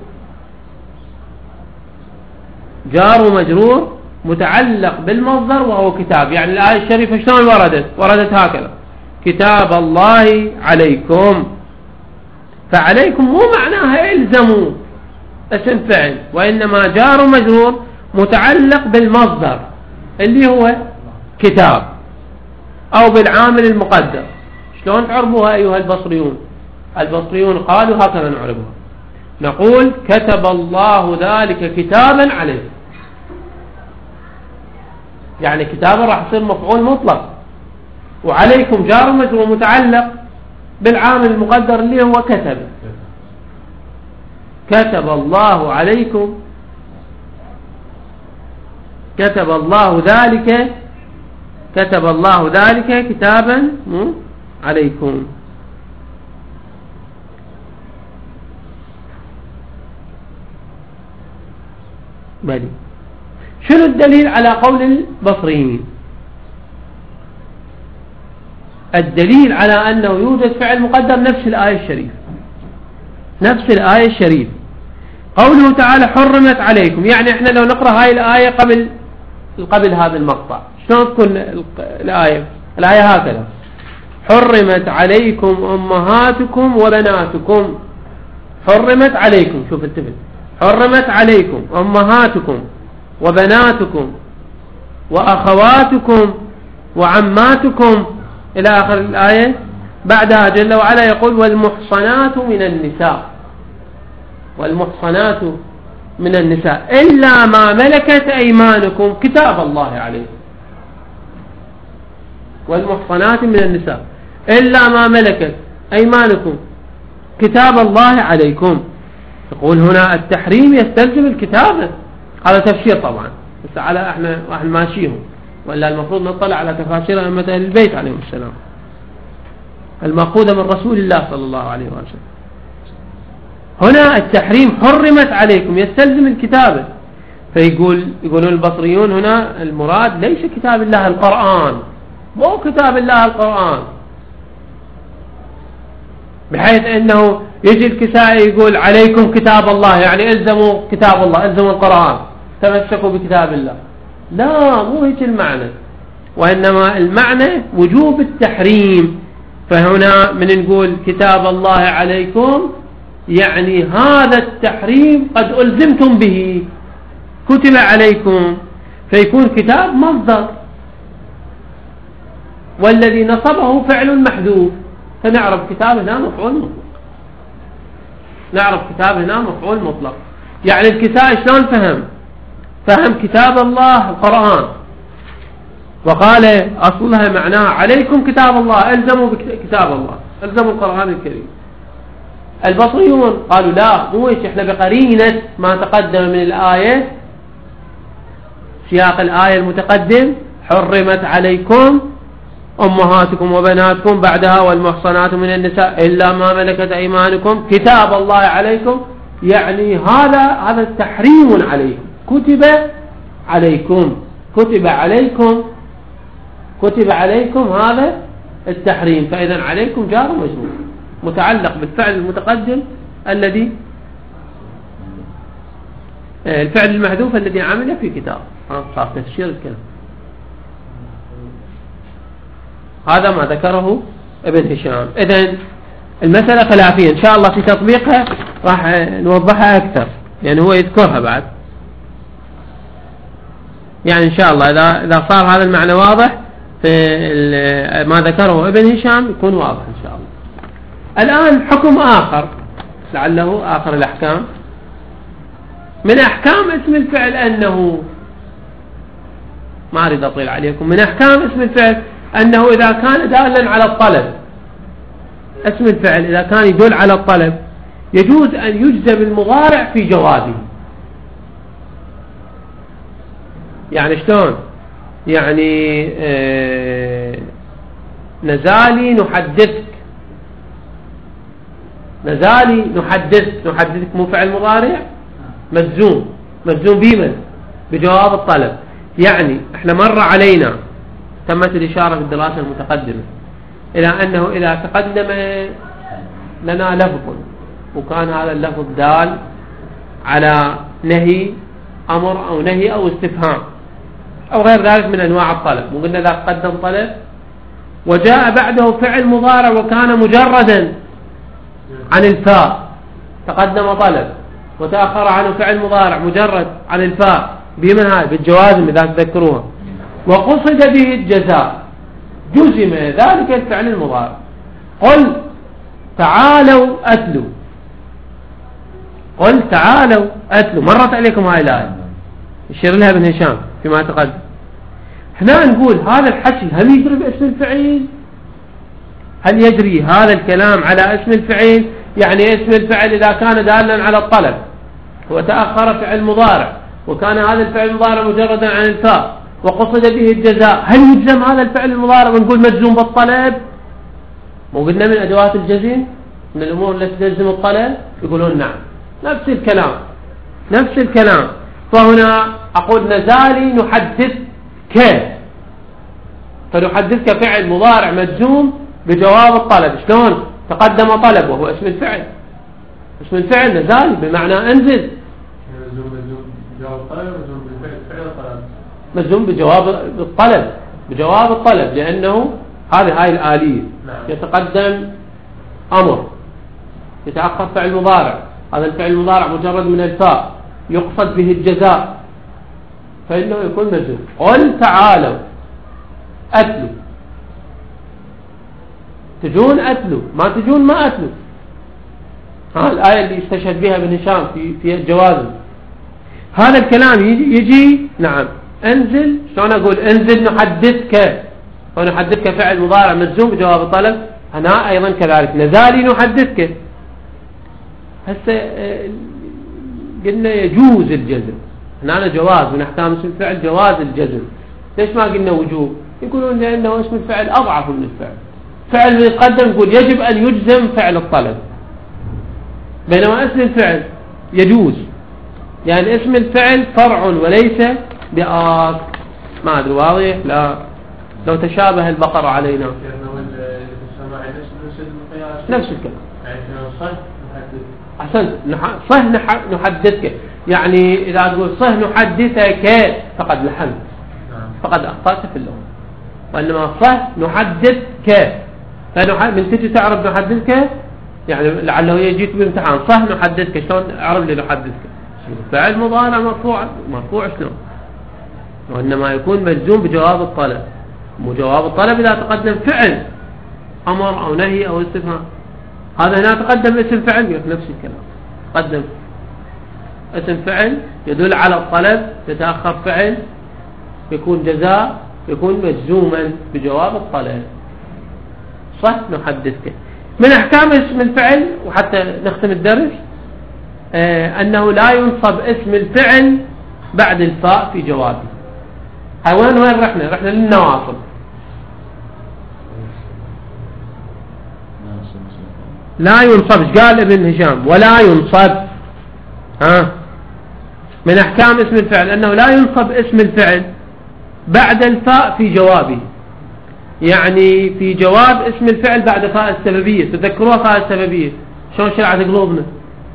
جار ومجرور متعلق بالمصدر وهو كتاب. يعني الآية الشريفة شلون وردت؟ وردت هكذا كتاب الله عليكم، فعليكم مو معناها الزموا اسم فعل، وإنما جار ومجرور متعلق بالمصدر اللي هو كتاب أو بالعامل المقدر. شلون تعربوها أيها البصريون؟ البصريون قالوا هكذا نعربها، نقول كتب الله ذلك كتابا عليه، يعني كتابا راح يصير مفعول مطلق، وعليكم جار ومجرور متعلق بالعامل المقدر اللي هو كتب. كتب الله عليكم، كتب الله ذلك، كتب الله ذلك كتابا عليكم. بلي شنو الدليل على قول البصريين؟ الدليل على أنه يوجد فعل مقدر نفس الآية الشريفة، نفس الآية الشريفة قوله تعالى حرمت عليكم. يعني احنا لو نقرأ هاي الآية قبل قبل هذا المقطع شلون تكون الآية؟ الآية هكذا حرمت عليكم أمهاتكم وبناتكم. حرمت عليكم، شوف التفت، حرمت عليكم أمهاتكم وبناتكم وأخواتكم وعماتكم إلى آخر الآية. بعدها جل وعلا يقول والمحصنات من النساء، والمحصنات من النساء إلا ما ملكت أيمانكم كتاب الله عليكم. والمحصنات من النساء إلا ما ملكت أيمانكم كتاب الله عليكم. يقول هنا التحريم يستلزم الكتابة. هذا تفسير طبعا، بس على احنا احنا ماشيهم، ولا المفروض نطلع على تفاسير أئمة أهل البيت عليهم السلام المأخوذة من رسول الله صلى الله عليه وسلم. هنا التحريم حرمت عليكم يستلزم الكتابة، فيقول يقولون البصريون هنا المراد ليس كتاب الله القرآن، مو كتاب الله القرآن، بحيث انه يجي الكسائي يقول عليكم كتاب الله، يعني الزموا كتاب الله، الزموا القرآن، تمسكوا بكتاب الله. لا، مو هيك المعنى، وإنما المعنى وجوب التحريم. فهنا من نقول كتاب الله عليكم يعني هذا التحريم قد ألزمتم به، كتب عليكم، فيكون كتاب مصدر، والذي نصبه فعل محذوف، فنعرف كتاب هنا مفعول مطلق، نعرف كتاب هنا مفعول مطلق. يعني الكسائي شلون فهم؟ فهم كتاب الله القرآن، وقال أصلها معناها عليكم كتاب الله، ألزموا بكتاب الله، ألزموا القرآن الكريم. البصريون قالوا لا، مو هيك، احنا بقرينة ما تقدم من الآية، سياق الآية المتقدم حرمت عليكم أمهاتكم وبناتكم بعدها والمحصنات من النساء إلا ما ملكت أيمانكم، كتاب الله عليكم، يعني هذا هذا تحريم عليكم، كتب عليكم، كتب عليكم، كتب عليكم، هذا التحريم. فإذا عليكم جار ومجرور متعلق بالفعل المتقدم الذي الفعل المحذوف الذي عمل في كتاب. صار تفسير الكلام. هذا ما ذكره ابن هشام. إذن المسألة خلافية، إن شاء الله في تطبيقها راح نوضحها أكثر، يعني هو يذكرها بعد، يعني إن شاء الله إذا إذا صار هذا المعنى واضح في ما ذكره ابن هشام يكون واضح إن شاء الله. الآن حكم آخر لعله آخر الأحكام، من أحكام اسم الفعل أنه، ما أريد أطيل عليكم، من أحكام اسم الفعل أنه إذا كان دالا على الطلب، اسم الفعل إذا كان يدل على الطلب يجوز أن يجزم المضارع في جوابه. يعني شلون؟ يعني آه نزالي نحدثك، نزالي نحدثك، نحدثك مو فعل مضارع مجزوم، مجزوم بمن؟ بجواب الطلب. يعني احنا مر علينا، تمت الإشارة في الدراسة المتقدمة إلى أنه إذا تقدم لنا لفظ وكان هذا اللفظ دال على نهي أمر أو نهي أو استفهام أو غير ذلك من أنواع الطلب، وقلنا إذا قدم طلب وجاء بعده فعل مضارع وكان مجردا عن الفاء، تقدم طلب وتأخر عنه فعل مضارع مجرد عن الفاء، بمن هذا؟ بالجوازم إذا تذكروها، وقصد به الجزاء، جزم ذلك الفعل المضارع. قل تعالوا أتلوا، قل تعالوا أتلوا، مرت عليكم هاي الآية يشير لها ابن هشام فيما تقدم. احنا نقول هذا الحكي هل يجري باسم الفعيل؟ هل يجري هذا الكلام على اسم الفعيل؟ يعني اسم الفعل إذا كان دالا على الطلب وتأخر فعل مضارع وكان هذا الفعل المضارع مجردا عن الفاء وقصد به الجزاء، هل يجزم هذا الفعل المضارع ونقول مجزوم بالطلب؟ مو قلنا من أدوات الجزم من الأمور التي تجزم الطلب؟ يقولون نعم، نفس الكلام، نفس الكلام. فهنا أقول نزالي نحدثك، فنحدثك فعل مضارع مجزوم بجواب الطلب. شلون؟ تقدم طلب وهو اسم الفعل، اسم الفعل نزالي بمعنى انزل، مجزوم بجواب الطلب، بجواب الطلب، لأنه هذه هاي الآلية، يتقدم أمر يتأخر فعل مضارع، هذا الفعل المضارع مجرد من الفاء يقصد به الجزاء، فإنه يكون مجزوم. قل تعالوا أتلوا، تجون أتلوا، ما تجون ما أتلوا. ها الآية اللي استشهد بها ابن هشام في في الجواز. هذا الكلام يجي, يجي نعم انزل، شلون أقول انزل نحدثك، ونحدثك فعل مضارع مجزوم بجواب الطلب، هنا أيضا كذلك نزالي نحدثك. هسه قلنا يجوز الجزم، هنا جواز من أحكام اسم الفعل جواز الجزم. ليش ما قلنا وجوب؟ يقولون لأنه اسم الفعل أضعف من الفعل، فعل يقدم يقول يجب أن يجزم فعل الطلب، بينما اسم الفعل يجوز، يعني اسم الفعل فرع وليس بآصل. ما أدري واضح؟ لا لو تشابه البقر علينا نفس الكلام. أحسنت، صح نحدثك، يعني إذا تقول صح نحدثك فقد لحنت، فقد أخطأت في اللغة، وإنما صح نحدثك، من تجي تعرف نحدثك يعني لعله يجيك بامتحان صح نحدثك، شلون أعرف لي نحدثك؟ فعل مضارع مرفوع، مرفوع شلون؟ وإنما يكون مجزوم بجواب الطلب، وجواب الطلب إذا تقدم فعل أمر أو نهي أو استفهام، هذا هنا تقدم اسم فعل نفس الكلام، تقدم اسم فعل يدل على الطلب، يتأخر فعل يكون جزاء، يكون مجزوما بجواب الطلب. صح نحدثك. من أحكام اسم الفعل وحتى نختم الدرس آه أنه لا ينصب اسم الفعل بعد الفاء في جوابه. هاي وين وين رحنا؟ رحنا للنواصب. لا ينصب، قال ابن هشام ولا ينصب. ها من أحكام اسم الفعل أنه لا ينصب اسم الفعل بعد الفاء في جوابه، يعني في جواب اسم الفعل بعد فاء السببية. تذكروها فاء السببية شلون شرعت قلوبنا؟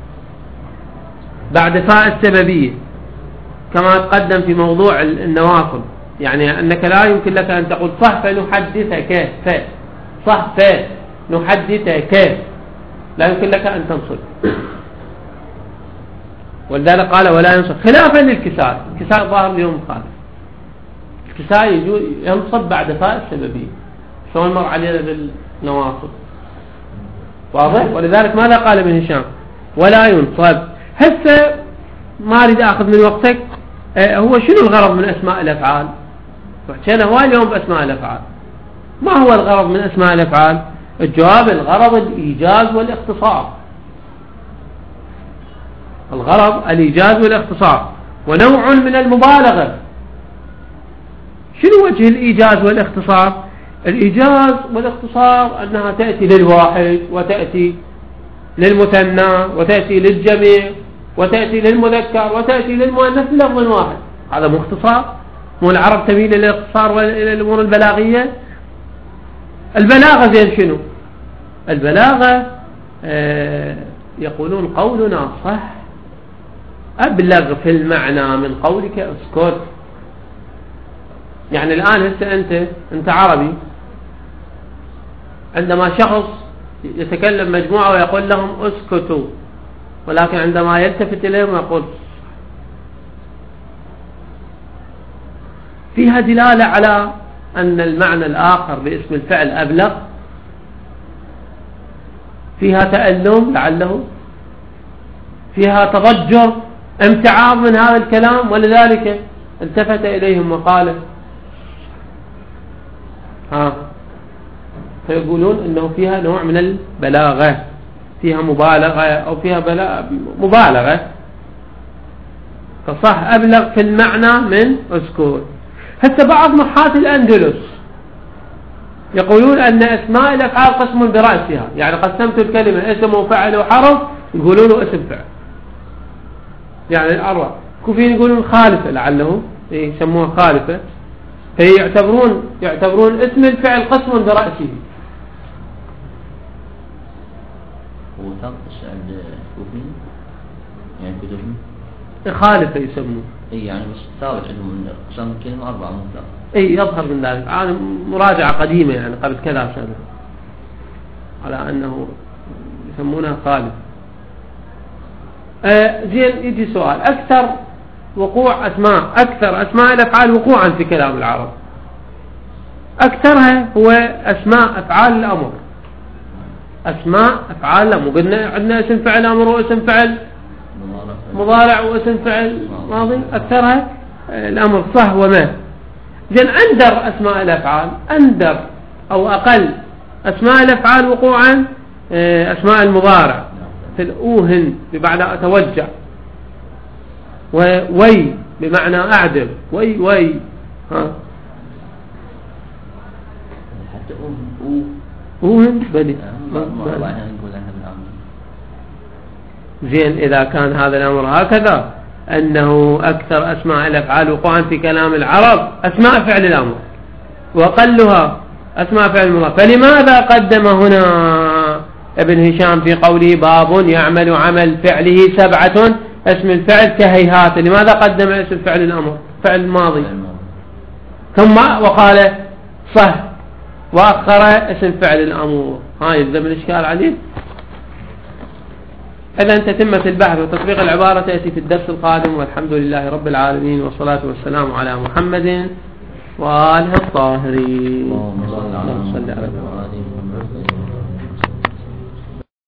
بعد فاء السببية كما تقدم في موضوع النواصب، يعني أنك لا يمكن لك أن تقول صح فنحدثك ف صح فنحدثك، لا يمكن لك أن تنصب. ولذلك قال ولا ينصب، خلافا للكساء. الكساء ظاهر اليوم مخالف، الكساء ينصب بعد فاء السببية، شلون مر علينا بالنواصب، واضح؟ ولذلك ماذا قال ابن هشام؟ ولا ينصب. هسه ما أريد أخذ من وقتك، اه هو شنو الغرض من أسماء الأفعال؟ وحكينا هو اليوم بأسماء الأفعال. ما هو الغرض من أسماء الأفعال؟ الجواب الغرض الإيجاز والاختصار، الغرض الإيجاز والاختصار، ونوع من المبالغة. شنو وجه الإيجاز والاختصار؟ الإيجاز والاختصار أنها تأتي للواحد وتأتي للمثنى وتأتي للجميع وتأتي للمذكر وتأتي للمؤنث بلفظ واحد. هذا مو اختصار؟ مو العرب تميل إلى الاختصار وإلى الأمور البلاغية؟ البلاغة زين شنو؟ البلاغة آه يقولون قولنا صح أبلغ في المعنى من قولك اسكت. يعني الآن هسه أنت أنت عربي، عندما شخص يتكلم مجموعة ويقول لهم اسكتوا، ولكن عندما يلتفت إليهم يقول، فيها دلالة على أن المعنى الآخر باسم الفعل أبلغ، فيها تألم لعله، فيها تضجر امتعاض من هذا الكلام، ولذلك التفت إليهم وقال ها، فيقولون إنه فيها نوع من البلاغة، فيها مبالغة أو فيها مبالغة، فصح أبلغ في المعنى من اسكت. حتى بعض نحاة الأندلس يقولون أن أسماء الأفعال قسم برأسها، يعني قسمت الكلمة اسم وفعل وحرف يقولون اسم فعل، يعني الأربع. كوفيين يقولون خالفة لعله يسموها خالفة، فهي يعتبرون يعتبرون اسم الفعل قسم برأسه. وثابت عند الكوفيين يعني كتبهم خالفة يسمون. اي يعني بس ثابت عندهم اقسام الكلمة أربعة مو ثلاثة. اي يظهر من ذلك، هذا مراجعة قديمة يعني قبل كذا سنة على أنه يسمونها خالفة. آه زين، يجي سؤال، أكثر وقوع أسماء أكثر أسماء الأفعال وقوعا في كلام العرب أكثرها هو أسماء أفعال الأمر. أسماء أفعال الأمر قلنا عندنا اسم فعل أمر واسم فعل مضارع واسم فعل ماضي، أكثرها الأمر صح وما. زين، أندر أسماء الأفعال، أندر أو أقل أسماء الأفعال وقوعا أسماء المضارع في الأوهن ببعد أتوجع، ووي بمعنى أعدل وي وي ها حتى أو هو بلي زين. إذا كان هذا الأمر هكذا أنه أكثر أسماء الأفعال وقوعا في كلام العرب أسماء فعل الأمر وأقلها أسماء فعل المضارع، فلماذا قدم هنا ابن هشام في قوله باب يعمل عمل فعله سبعة اسم الفعل كهيهات؟ لماذا قدم اسم فعل الأمر فعل الماضي ثم وقال صه وأخر اسم فعل الأمر؟ هاي يلزم الإشكال عليه. إذا انت تتمة البحث وتطبيق العبارة تأتي في الدرس القادم، والحمد لله رب العالمين والصلاة والسلام على محمد وآله الطاهرين. اللهم صل على محمد.